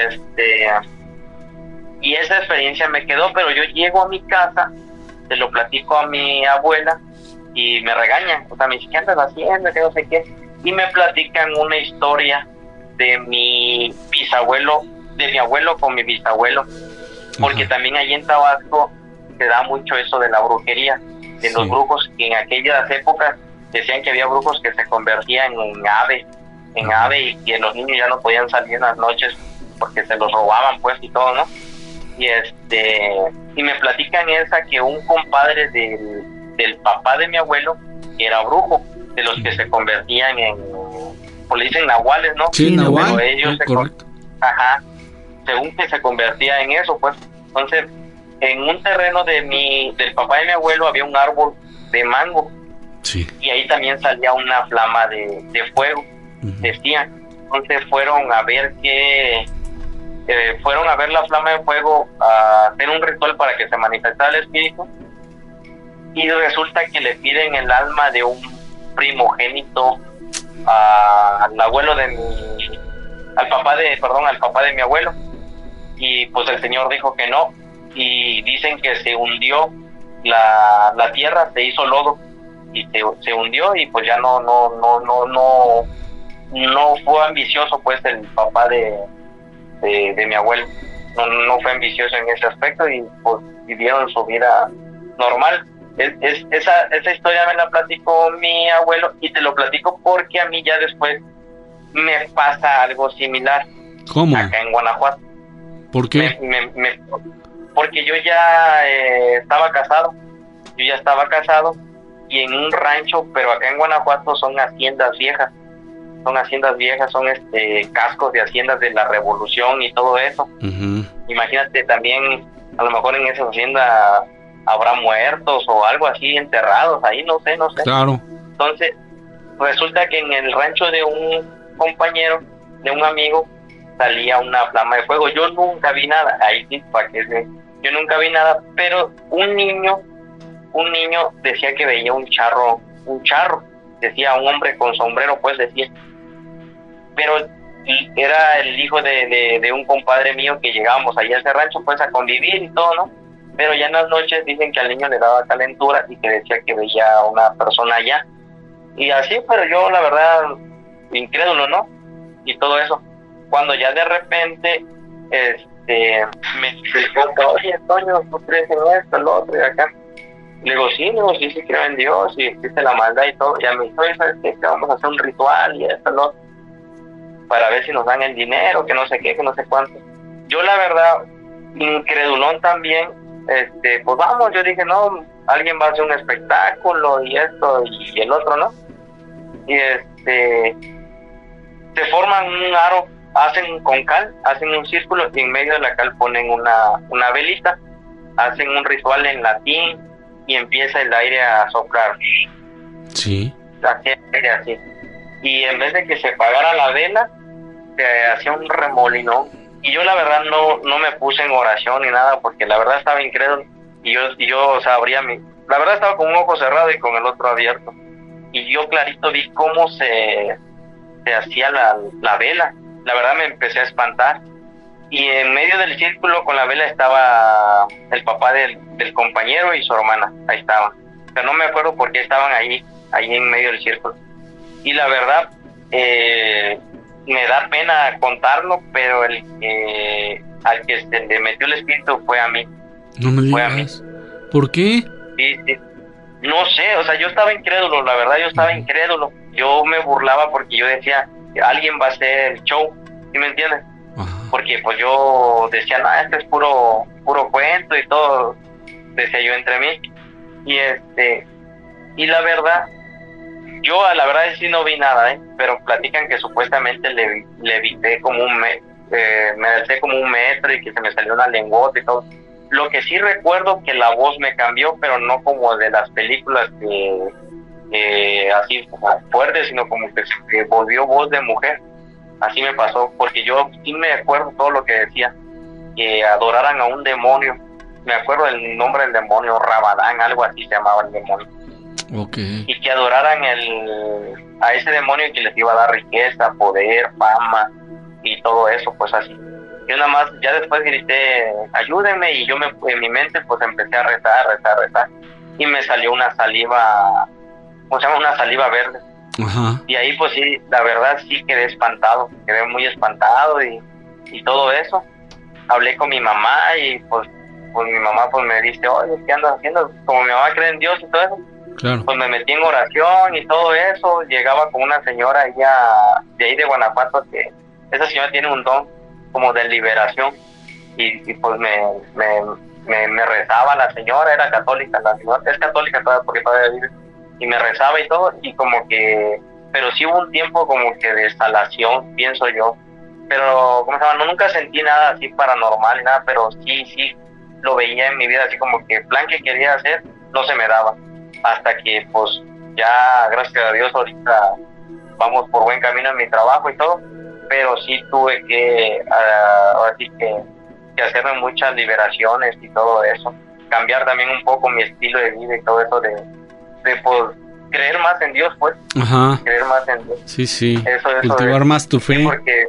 y esa experiencia me quedó, pero yo llego a mi casa, se lo platico a mi abuela, y me regañan, me dicen, ¿qué andas haciendo? Que no sé qué. Y me platican una historia de mi abuelo con mi bisabuelo, porque también allí en Tabasco se da mucho eso de la brujería, de los brujos, que en aquellas épocas decían que había brujos que se convertían en ave y que los niños ya no podían salir en las noches porque se los robaban, pues, y todo, ¿no? Y me platican que un compadre del papá de mi abuelo era brujo, de los que se convertían pues le dicen nahuales, ¿no? Sí, nahual. Pero ellos según que se convertía en eso, pues. Entonces, en un terreno del papá de mi abuelo había un árbol de mango. Sí. Y ahí también salía una flama de fuego, decían. Entonces fueron a ver la flama de fuego, a hacer un ritual para que se manifestara el espíritu. Y resulta que le piden el alma de un primogénito al papá de mi abuelo, y pues el señor dijo que no, y dicen que se hundió la tierra, se hizo lodo y se hundió, y pues ya no fue ambicioso, pues, el papá de mi abuelo no fue ambicioso en ese aspecto, y pues vivieron su vida normal. Esa historia me la platicó mi abuelo, y te lo platico porque a mí ya después me pasa algo similar. ¿Cómo? Acá en Guanajuato. ¿Por qué? Porque yo ya estaba casado. Y en un rancho, pero acá en Guanajuato son haciendas viejas. son haciendas viejas, son cascos de haciendas de la Revolución y todo eso. Imagínate también, a lo mejor en esa hacienda habrá muertos o algo así enterrados ahí, no sé. Claro. Entonces, resulta que en el rancho de un compañero, de un amigo, salía una flama de fuego. Yo nunca vi nada, ahí sí, para que se... Yo nunca vi nada, pero un niño decía que veía un charro, decía un hombre con sombrero, pues decía, pero era el hijo de un compadre mío que llegábamos allá a ese rancho pues a convivir y todo, ¿no? Pero ya en las noches dicen que al niño le daba calentura y que decía que veía a una persona allá, y así, pero yo la verdad, incrédulo, ¿no? Y todo eso, cuando ya de repente, me dice, oye, Toño, ¿tú crees en esto, lo otro y acá? Le digo, sí, creo en Dios y existe la maldad y todo. Y a mí, ¿sabes qué? Que vamos a hacer un ritual y esto, ¿no? Para ver si nos dan el dinero, que no sé qué, que no sé cuánto. Yo, la verdad, incredulón también, pues vamos, yo dije, no, alguien va a hacer un espectáculo y esto y el otro, ¿no? Y se forman un aro, hacen con cal, hacen un círculo y en medio de la cal ponen una velita, hacen un ritual en latín y empieza el aire a soplar. Sí. Hacía aire así. Y en vez de que se apagara la vela, se hacía un remolinón. Y yo la verdad no me puse en oración ni nada, porque la verdad estaba incrédulo. Y yo o sea, la verdad estaba con un ojo cerrado y con el otro abierto. Y yo clarito vi cómo se hacía la vela. La verdad me empecé a espantar. Y en medio del círculo con la vela estaba el papá del compañero y su hermana. Ahí estaban. Pero no me acuerdo por qué estaban ahí en medio del círculo. Y la verdad, me da pena contarlo, pero al que se le metió el espíritu fue a mí. No me digas. ¿Por qué? Sí. No sé, o sea, yo estaba incrédulo, la verdad, yo estaba incrédulo. Yo me burlaba porque yo decía, alguien va a hacer el show, ¿sí me entiendes? Porque pues yo decía, no, esto es puro cuento y todo, decía yo entre mí. Y la verdad, yo a la verdad sí no vi nada, pero platican que supuestamente le evité como me alcé como 1 metro y que se me salió una lengüota y todo. Lo que sí recuerdo que la voz me cambió, pero no como de las películas así fuerte, sino como que se volvió voz de mujer. Así me pasó, porque yo sí me acuerdo todo lo que decía, que adoraran a un demonio. Me acuerdo el nombre del demonio, Rabadán, algo así se llamaba el demonio. Okay. Y que adoraran a ese demonio y que les iba a dar riqueza, poder, fama y todo eso, pues así. Yo nada más, ya después grité, ayúdenme, y yo en mi mente pues empecé a rezar, y me salió una saliva, ¿cómo se llama? Una saliva verde. Ajá. Y ahí pues sí, la verdad sí quedé muy espantado y todo eso. Hablé con mi mamá y pues mi mamá pues me dice, oye, ¿qué andas haciendo? Como mi mamá cree en Dios y todo eso, claro. Pues me metí en oración y todo eso. Llegaba con una señora ella de ahí de Guanajuato, que esa señora tiene un don como de liberación, y pues me rezaba la señora, era católica, la señora es católica todavía porque todavía vive, y me rezaba y todo, y como que, pero sí hubo un tiempo como que de exhalación, pienso yo, pero ¿cómo se llama? No, nunca sentí nada así paranormal ni nada, pero sí lo veía en mi vida, así como que el plan que quería hacer no se me daba, hasta que pues ya gracias a Dios ahorita vamos por buen camino en mi trabajo y todo, pero sí tuve que ahora sí que hacerme muchas liberaciones y todo eso, cambiar también un poco mi estilo de vida y todo eso de pues creer más en Dios, pues. Ajá. Creer más en Dios. Sí. Eso cultivar es, más tu fe. sí, porque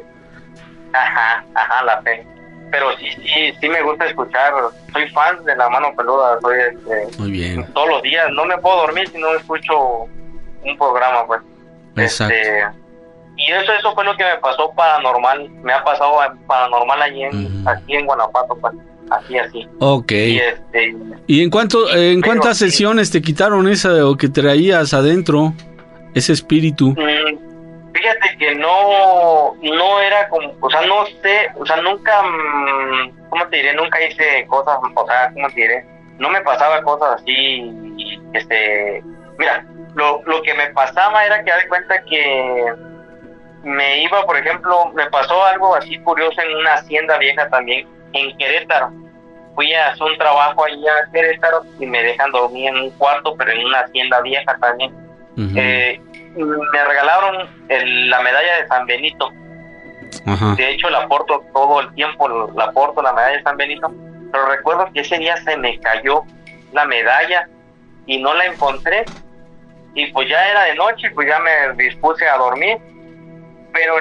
la fe. Pero sí me gusta escuchar, soy fan de La Mano Peluda, soy muy bien. Todos los días, no me puedo dormir si no escucho un programa, pues. Exacto. Y eso fue lo que me pasó paranormal, me ha pasado paranormal aquí en Guanajuato, pues, así. Okay. ¿Y en cuántas sesiones te quitaron esa o que traías adentro ese espíritu? Fíjate que no era como, o sea, no sé, o sea, nunca, ¿cómo te diré? Nunca hice cosas, o sea, ¿cómo te diré? No me pasaba cosas así, mira, lo que me pasaba era que haz de cuenta que me iba, por ejemplo, me pasó algo así curioso en una hacienda vieja también, en Querétaro. Fui a hacer un trabajo allá a Querétaro y me dejan dormir en un cuarto, pero en una hacienda vieja también. Me regalaron la medalla de San Benito. De hecho, la porto todo el tiempo, la medalla de San Benito, pero recuerdo que ese día se me cayó la medalla y no la encontré, y pues ya era de noche, pues ya me dispuse a dormir, pero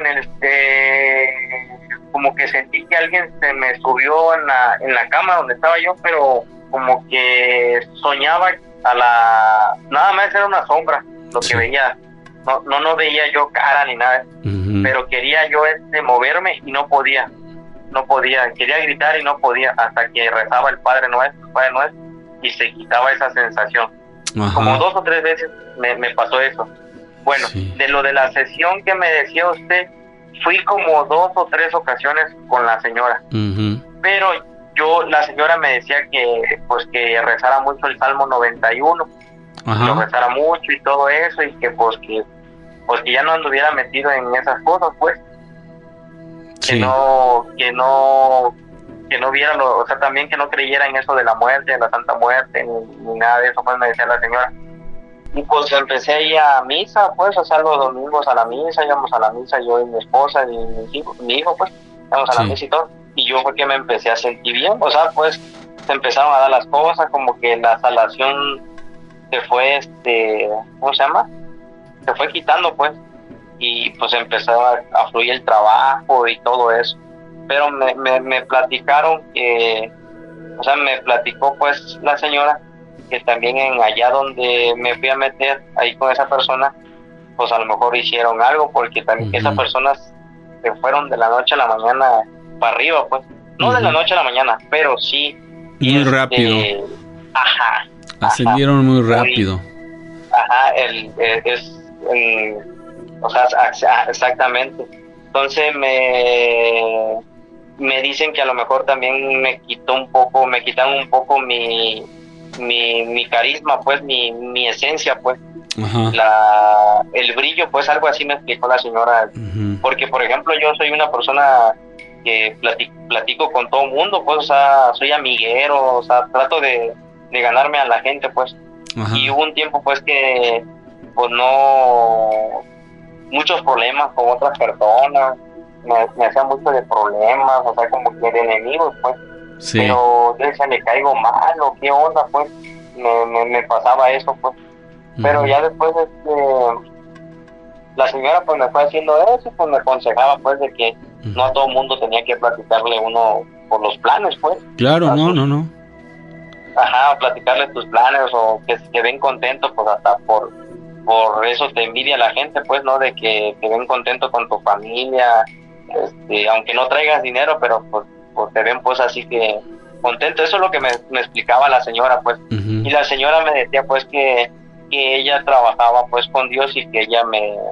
como que sentí que alguien se me subió en la cama donde estaba yo, pero como que soñaba nada más era una sombra lo que veía. No veía yo cara ni nada, pero quería yo moverme y no podía, quería gritar y no podía, hasta que rezaba el Padre Nuestro, y se quitaba esa sensación. Como 2 o 3 veces me pasó eso. Bueno, de lo de la sesión que me decía usted, fui como 2 o 3 ocasiones con la señora, pero la señora me decía que rezara mucho el Salmo 91, lo rezara mucho y todo eso, y que que ya no anduviera metido en esas cosas, pues, que no viera o sea, también que no creyera en eso de la muerte, de la Santa Muerte, ni nada de eso, pues me decía la señora. Y pues empecé a ir a misa, pues, o sea, los domingos a la misa, íbamos a la misa, yo y mi esposa y mi hijo, pues, íbamos a la misa y todo, y yo fue que me empecé a sentir bien, o sea, pues, se empezaron a dar las cosas, como que la salación se fue, ¿cómo se llama? Se fue quitando, pues, y pues empezó a fluir el trabajo y todo eso. Pero me platicaron me platicó pues la señora que también allá donde me fui a meter ahí con esa persona, pues a lo mejor hicieron algo, porque también que esas personas se fueron de la noche a la mañana para arriba, pues, no de la noche a la mañana, pero sí. Muy rápido. Ascendieron muy rápido. O sea, exactamente. Entonces me dicen que a lo mejor también me quitaron un poco mi carisma, pues, mi esencia, pues, el brillo, pues, algo así me explicó la señora. Porque, por ejemplo, yo soy una persona que platico con todo el mundo, pues, o sea, soy amiguero, o sea, trato de ganarme a la gente, pues. Y hubo un tiempo, pues, que pues muchos problemas con otras personas, me hacía mucho de problemas, o sea, como que de enemigos, pues. Pero yo decía, le caigo mal, o qué onda, pues, me pasaba eso, pues. Pero ya después la señora pues me fue haciendo eso, pues me aconsejaba, pues, de que no a todo el mundo tenía que platicarle uno por los planes, pues. Claro, así, no. Platicarle tus planes, o que se ven contentos, pues, hasta por eso te envidia la gente, pues, ¿no? De que te ven contento con tu familia, aunque no traigas dinero, pero pues te ven, pues, así que contento. Eso es lo que me explicaba la señora, pues. Y la señora me decía, pues, que ella trabajaba, pues, con Dios, y que ella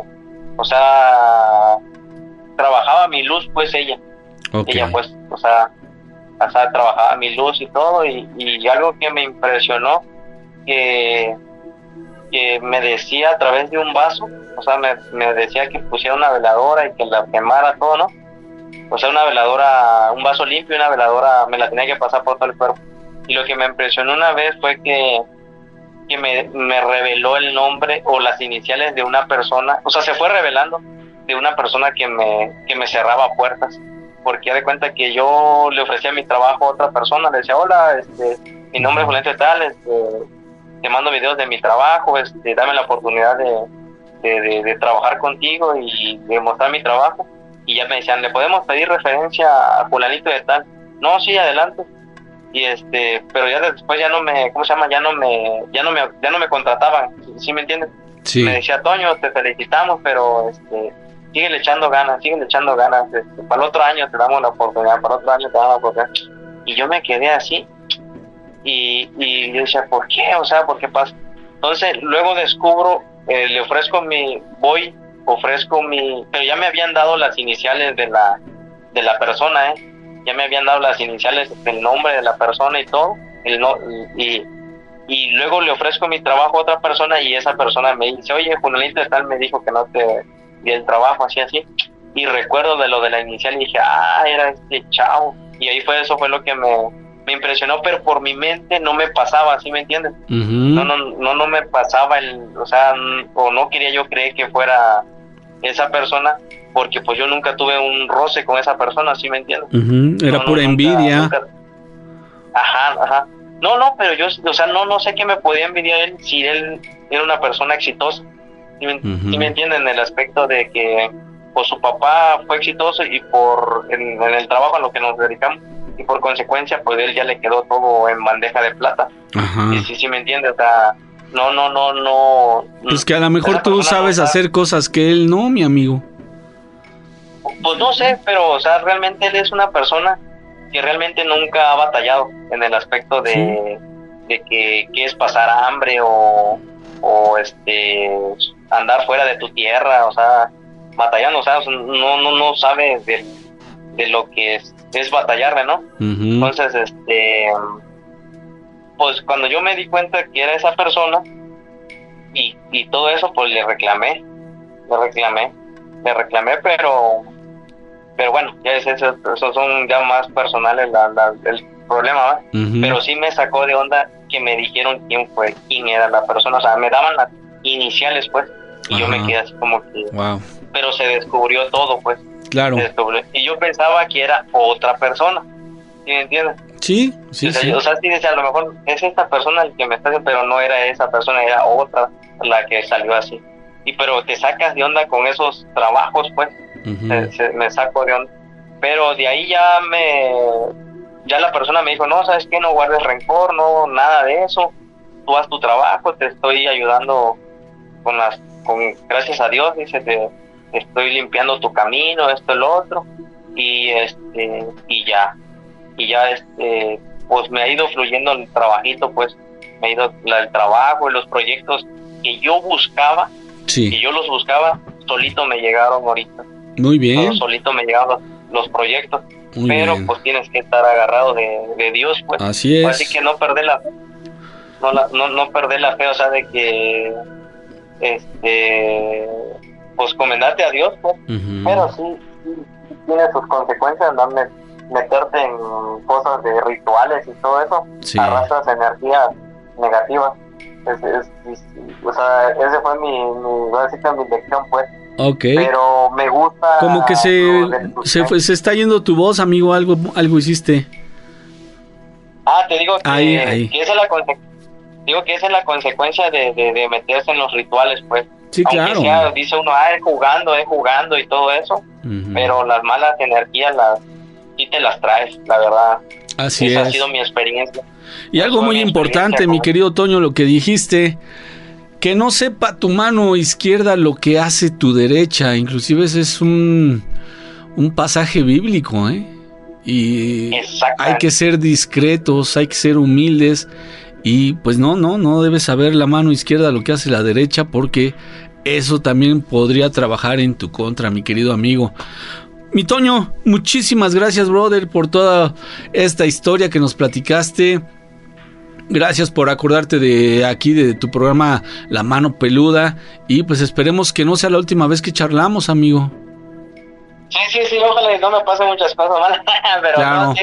trabajaba mi luz, pues, ella. Ella, pues, o sea, trabajaba mi luz y todo, y algo que me impresionó, que me decía a través de un vaso, o sea, me decía que pusiera una veladora y que la quemara todo, ¿no? O sea, una veladora, un vaso limpio, una veladora, me la tenía que pasar por todo el cuerpo. Y lo que me impresionó una vez fue que me reveló el nombre o las iniciales de una persona, o sea, se fue revelando de una persona que me cerraba puertas, porque de cuenta que yo le ofrecía mi trabajo a otra persona, le decía, hola, mi nombre es Julián tal, te mando videos de mi trabajo, dame la oportunidad de trabajar contigo y de mostrar mi trabajo. Y ya me decían, ¿le podemos pedir referencia a fulanito de tal? No, sí, adelante. Y pero ya después ya no me, ¿cómo se llama? Ya no me contrataban, ¿sí me entiendes? Sí. Me decía, Toño, te felicitamos, pero síguele echando ganas. Para el otro año te damos la oportunidad, Y yo me quedé así. Y yo decía, ¿por qué? O sea, ¿por qué pasa? Entonces, luego descubro, le ofrezco pero ya me habían dado las iniciales de la persona, ya me habían dado las iniciales del nombre de la persona y todo, y luego le ofrezco mi trabajo a otra persona, y esa persona me dice, oye, fulanito de tal me dijo que no del trabajo, así. Y recuerdo de lo de la inicial y dije, era este chavo. Y ahí eso fue lo que me impresionó, pero por mi mente no me pasaba, ¿sí me entiendes? Uh-huh. No me pasaba o no quería yo creer que fuera esa persona, porque pues yo nunca tuve un roce con esa persona, ¿sí me entiendes? Uh-huh. Era pura envidia. Ajá. No, pero yo, o sea, no sé qué me podía envidiar él si él era una persona exitosa, ¿sí me entienden? En el aspecto de que pues su papá fue exitoso y en el trabajo a lo que nos dedicamos, y por consecuencia pues él ya le quedó todo en bandeja de plata. Ajá. Y sí me entiendes, o sea, no. Pues que a lo mejor tú sabes hacer cosas que él no, mi amigo. Pues no sé, pero o sea, realmente él es una persona que realmente nunca ha batallado en el aspecto de que es pasar hambre o andar fuera de tu tierra, o sea, batallando, o sea, no sabe de lo que es batallarle, ¿no? Uh-huh. Entonces, pues cuando yo me di cuenta que era esa persona y todo eso, pues le reclamé, pero bueno, ya esos son ya más personales el problema, ¿va? Uh-huh. Pero sí me sacó de onda que me dijeron quién era la persona, o sea, me daban las iniciales, pues, y yo me quedé así como que... Wow. Pero se descubrió todo, pues. Claro. Y yo pensaba que era otra persona, ¿sí me entiendes? Sí. O sea, sí decía, a lo mejor es esta persona el que me está diciendo, pero no era esa persona, era otra la que salió así. Pero te sacas de onda con esos trabajos, pues. Uh-huh. Me saco de onda. Pero de ahí ya la persona me dijo, no, ¿sabes qué? No guardes rencor, no, nada de eso. Tú haz tu trabajo, te estoy ayudando gracias a Dios, dice, te estoy limpiando tu camino, esto, el otro. Y ya, pues me ha ido fluyendo el trabajito, pues, me ha ido el trabajo y los proyectos que yo buscaba, que yo los buscaba, solito me llegaron ahorita. Muy bien. Solito me llegaron los proyectos. Muy pero bien. Pues tienes que estar agarrado de Dios, pues. Así es. Así que no perder la fe, o sea, de que pues comendarte a Dios, pues. Uh-huh. Pero sí tiene sus consecuencias, ¿no? Meterte en cosas de rituales y todo eso, arrastras energías negativas. O sea, ese fue mi lección, pues. Okay. Pero me gusta. Como que se está yendo tu voz, amigo, algo hiciste. Te digo que, ahí. que esa es la consecuencia de meterse en los rituales, pues. Sí, aunque claro. Dice uno, es jugando y todo eso, uh-huh. Pero las malas energías sí te las traes, la verdad. Así Esa es. ha sido mi experiencia. Y algo muy importante, mi querido Toño, lo que dijiste, que no sepa tu mano izquierda lo que hace tu derecha. Inclusive ese es un pasaje bíblico, Y hay que ser discretos, hay que ser humildes. Y pues no debes saber la mano izquierda lo que hace la derecha, porque eso también podría trabajar en tu contra, mi querido amigo. Mi Toño, muchísimas gracias, brother, por toda esta historia que nos platicaste. Gracias por acordarte de tu programa La Mano Peluda. Y pues esperemos que no sea la última vez que charlamos, amigo. Sí, ojalá no me pasen muchas cosas malas. Pero claro. No, sí,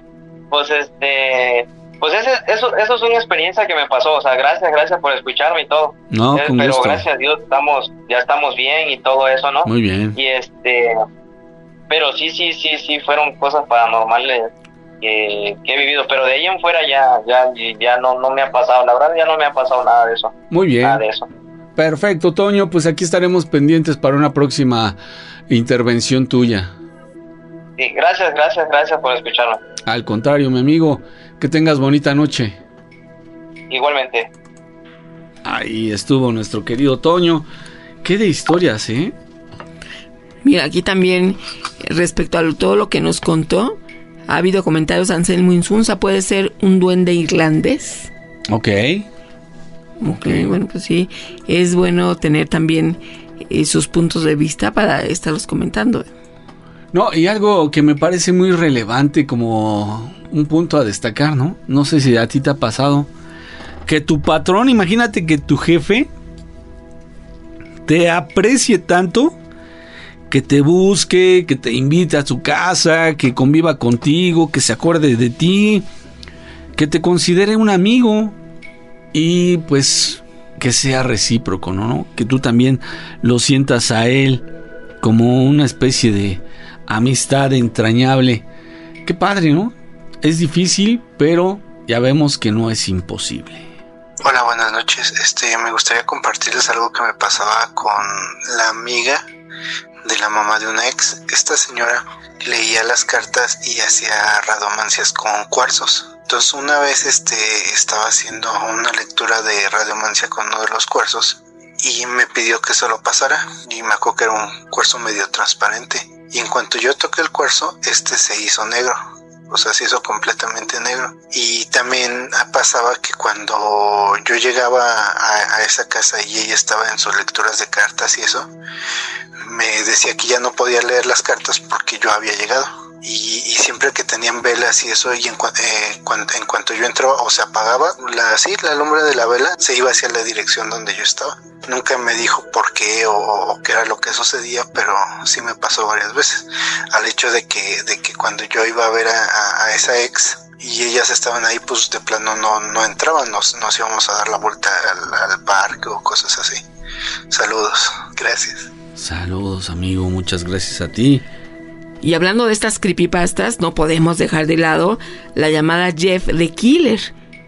pues eso es una experiencia que me pasó, o sea, gracias por escucharme y todo. No, con pero gusto. Gracias a Dios ya estamos bien y todo eso, ¿no? Muy bien. Y pero sí fueron cosas paranormales que he vivido, pero de ahí en fuera ya no me ha pasado, la verdad ya no me ha pasado nada de eso. Muy bien. Nada de eso. Perfecto, Toño, pues aquí estaremos pendientes para una próxima intervención tuya. Sí, gracias por escucharme. Al contrario, mi amigo, que tengas bonita noche. Igualmente. Ahí estuvo nuestro querido Toño. Qué de historias, ¿eh? Mira, aquí también, respecto a todo lo que nos contó, ha habido comentarios. Anselmo Insunza, ¿puede ser un duende irlandés? Ok, bueno, pues sí, es bueno tener también sus puntos de vista para estarlos comentando. No, y algo que me parece muy relevante como un punto a destacar, ¿no? No sé si a ti te ha pasado que tu patrón, imagínate que tu jefe te aprecie tanto que te busque, que te invite a su casa, que conviva contigo, que se acuerde de ti, que te considere un amigo y pues que sea recíproco, ¿no? Que tú también lo sientas a él como una especie de amistad entrañable. Qué padre, ¿no? Es difícil, pero ya vemos que no es imposible. Hola, buenas noches. Me gustaría compartirles algo que me pasaba con la amiga de la mamá de una ex. Esta señora leía las cartas y hacía radiomancias con cuarzos. Entonces una vez estaba haciendo una lectura de radiomancia con uno de los cuarzos y me pidió que se lo pasara, y me acuerdo que era un cuarzo medio transparente, y en cuanto yo toqué el cuarzo, se hizo negro. O sea, se hizo completamente negro. Y también pasaba que cuando yo llegaba a esa casa y ella estaba en sus lecturas de cartas y eso, me decía que ya no podía leer las cartas porque yo había llegado. Y siempre que tenían velas y eso, y en cuanto yo entraba o se apagaba, la lumbre de la vela se iba hacia la dirección donde yo estaba. Nunca me dijo por qué o qué era lo que sucedía, pero sí me pasó varias veces. Al hecho de que cuando yo iba a ver a esa ex y ellas estaban ahí, pues de plano no entraban, nos íbamos a dar la vuelta al parque o cosas así. Saludos, gracias. Saludos, amigo, muchas gracias a ti. Y hablando de estas creepypastas, no podemos dejar de lado la llamada Jeff the Killer.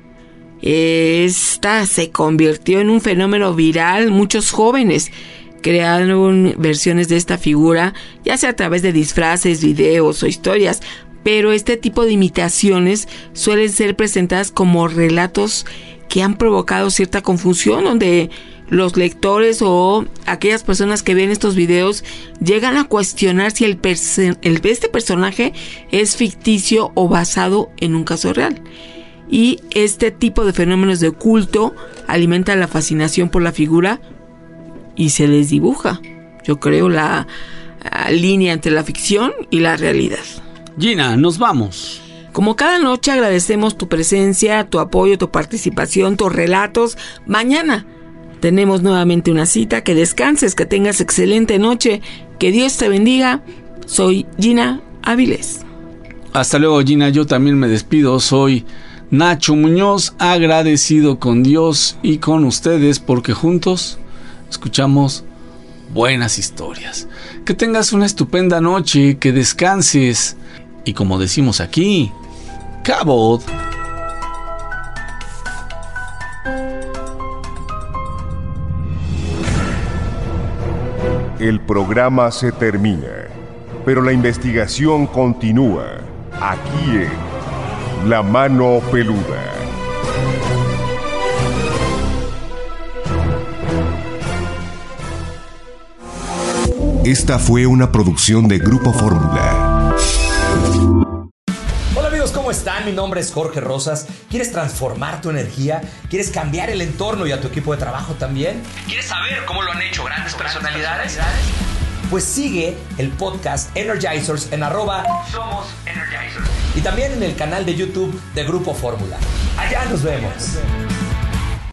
Esta se convirtió en un fenómeno viral. Muchos jóvenes crearon versiones de esta figura, ya sea a través de disfraces, videos o historias. Pero este tipo de imitaciones suelen ser presentadas como relatos que han provocado cierta confusión, donde los lectores o aquellas personas que ven estos videos llegan a cuestionar si este personaje es ficticio o basado en un caso real. Y este tipo de fenómenos de culto alimenta la fascinación por la figura y se les dibuja, yo creo, la línea entre la ficción y la realidad. Gina, nos vamos. Como cada noche agradecemos tu presencia, tu apoyo, tu participación, tus relatos. Mañana tenemos nuevamente una cita. Que descanses, que tengas excelente noche, que Dios te bendiga. Soy Gina Áviles. Hasta luego, Gina. Yo también me despido. Soy Nacho Muñoz, agradecido con Dios y con ustedes porque juntos escuchamos buenas historias. Que tengas una estupenda noche, que descanses y, como decimos aquí, Cabot. El programa se termina, pero la investigación continúa aquí en La Mano Peluda. Esta fue una producción de Grupo Fórmula. Hola amigos, ¿cómo están? Mi nombre es Jorge Rosas. ¿Quieres transformar tu energía? ¿Quieres cambiar el entorno y a tu equipo de trabajo también? ¿Quieres saber cómo lo han hecho grandes personalidades? Pues sigue el podcast Energizers en @Somos Energizers. y también en el canal de YouTube de Grupo Fórmula. Allá nos vemos.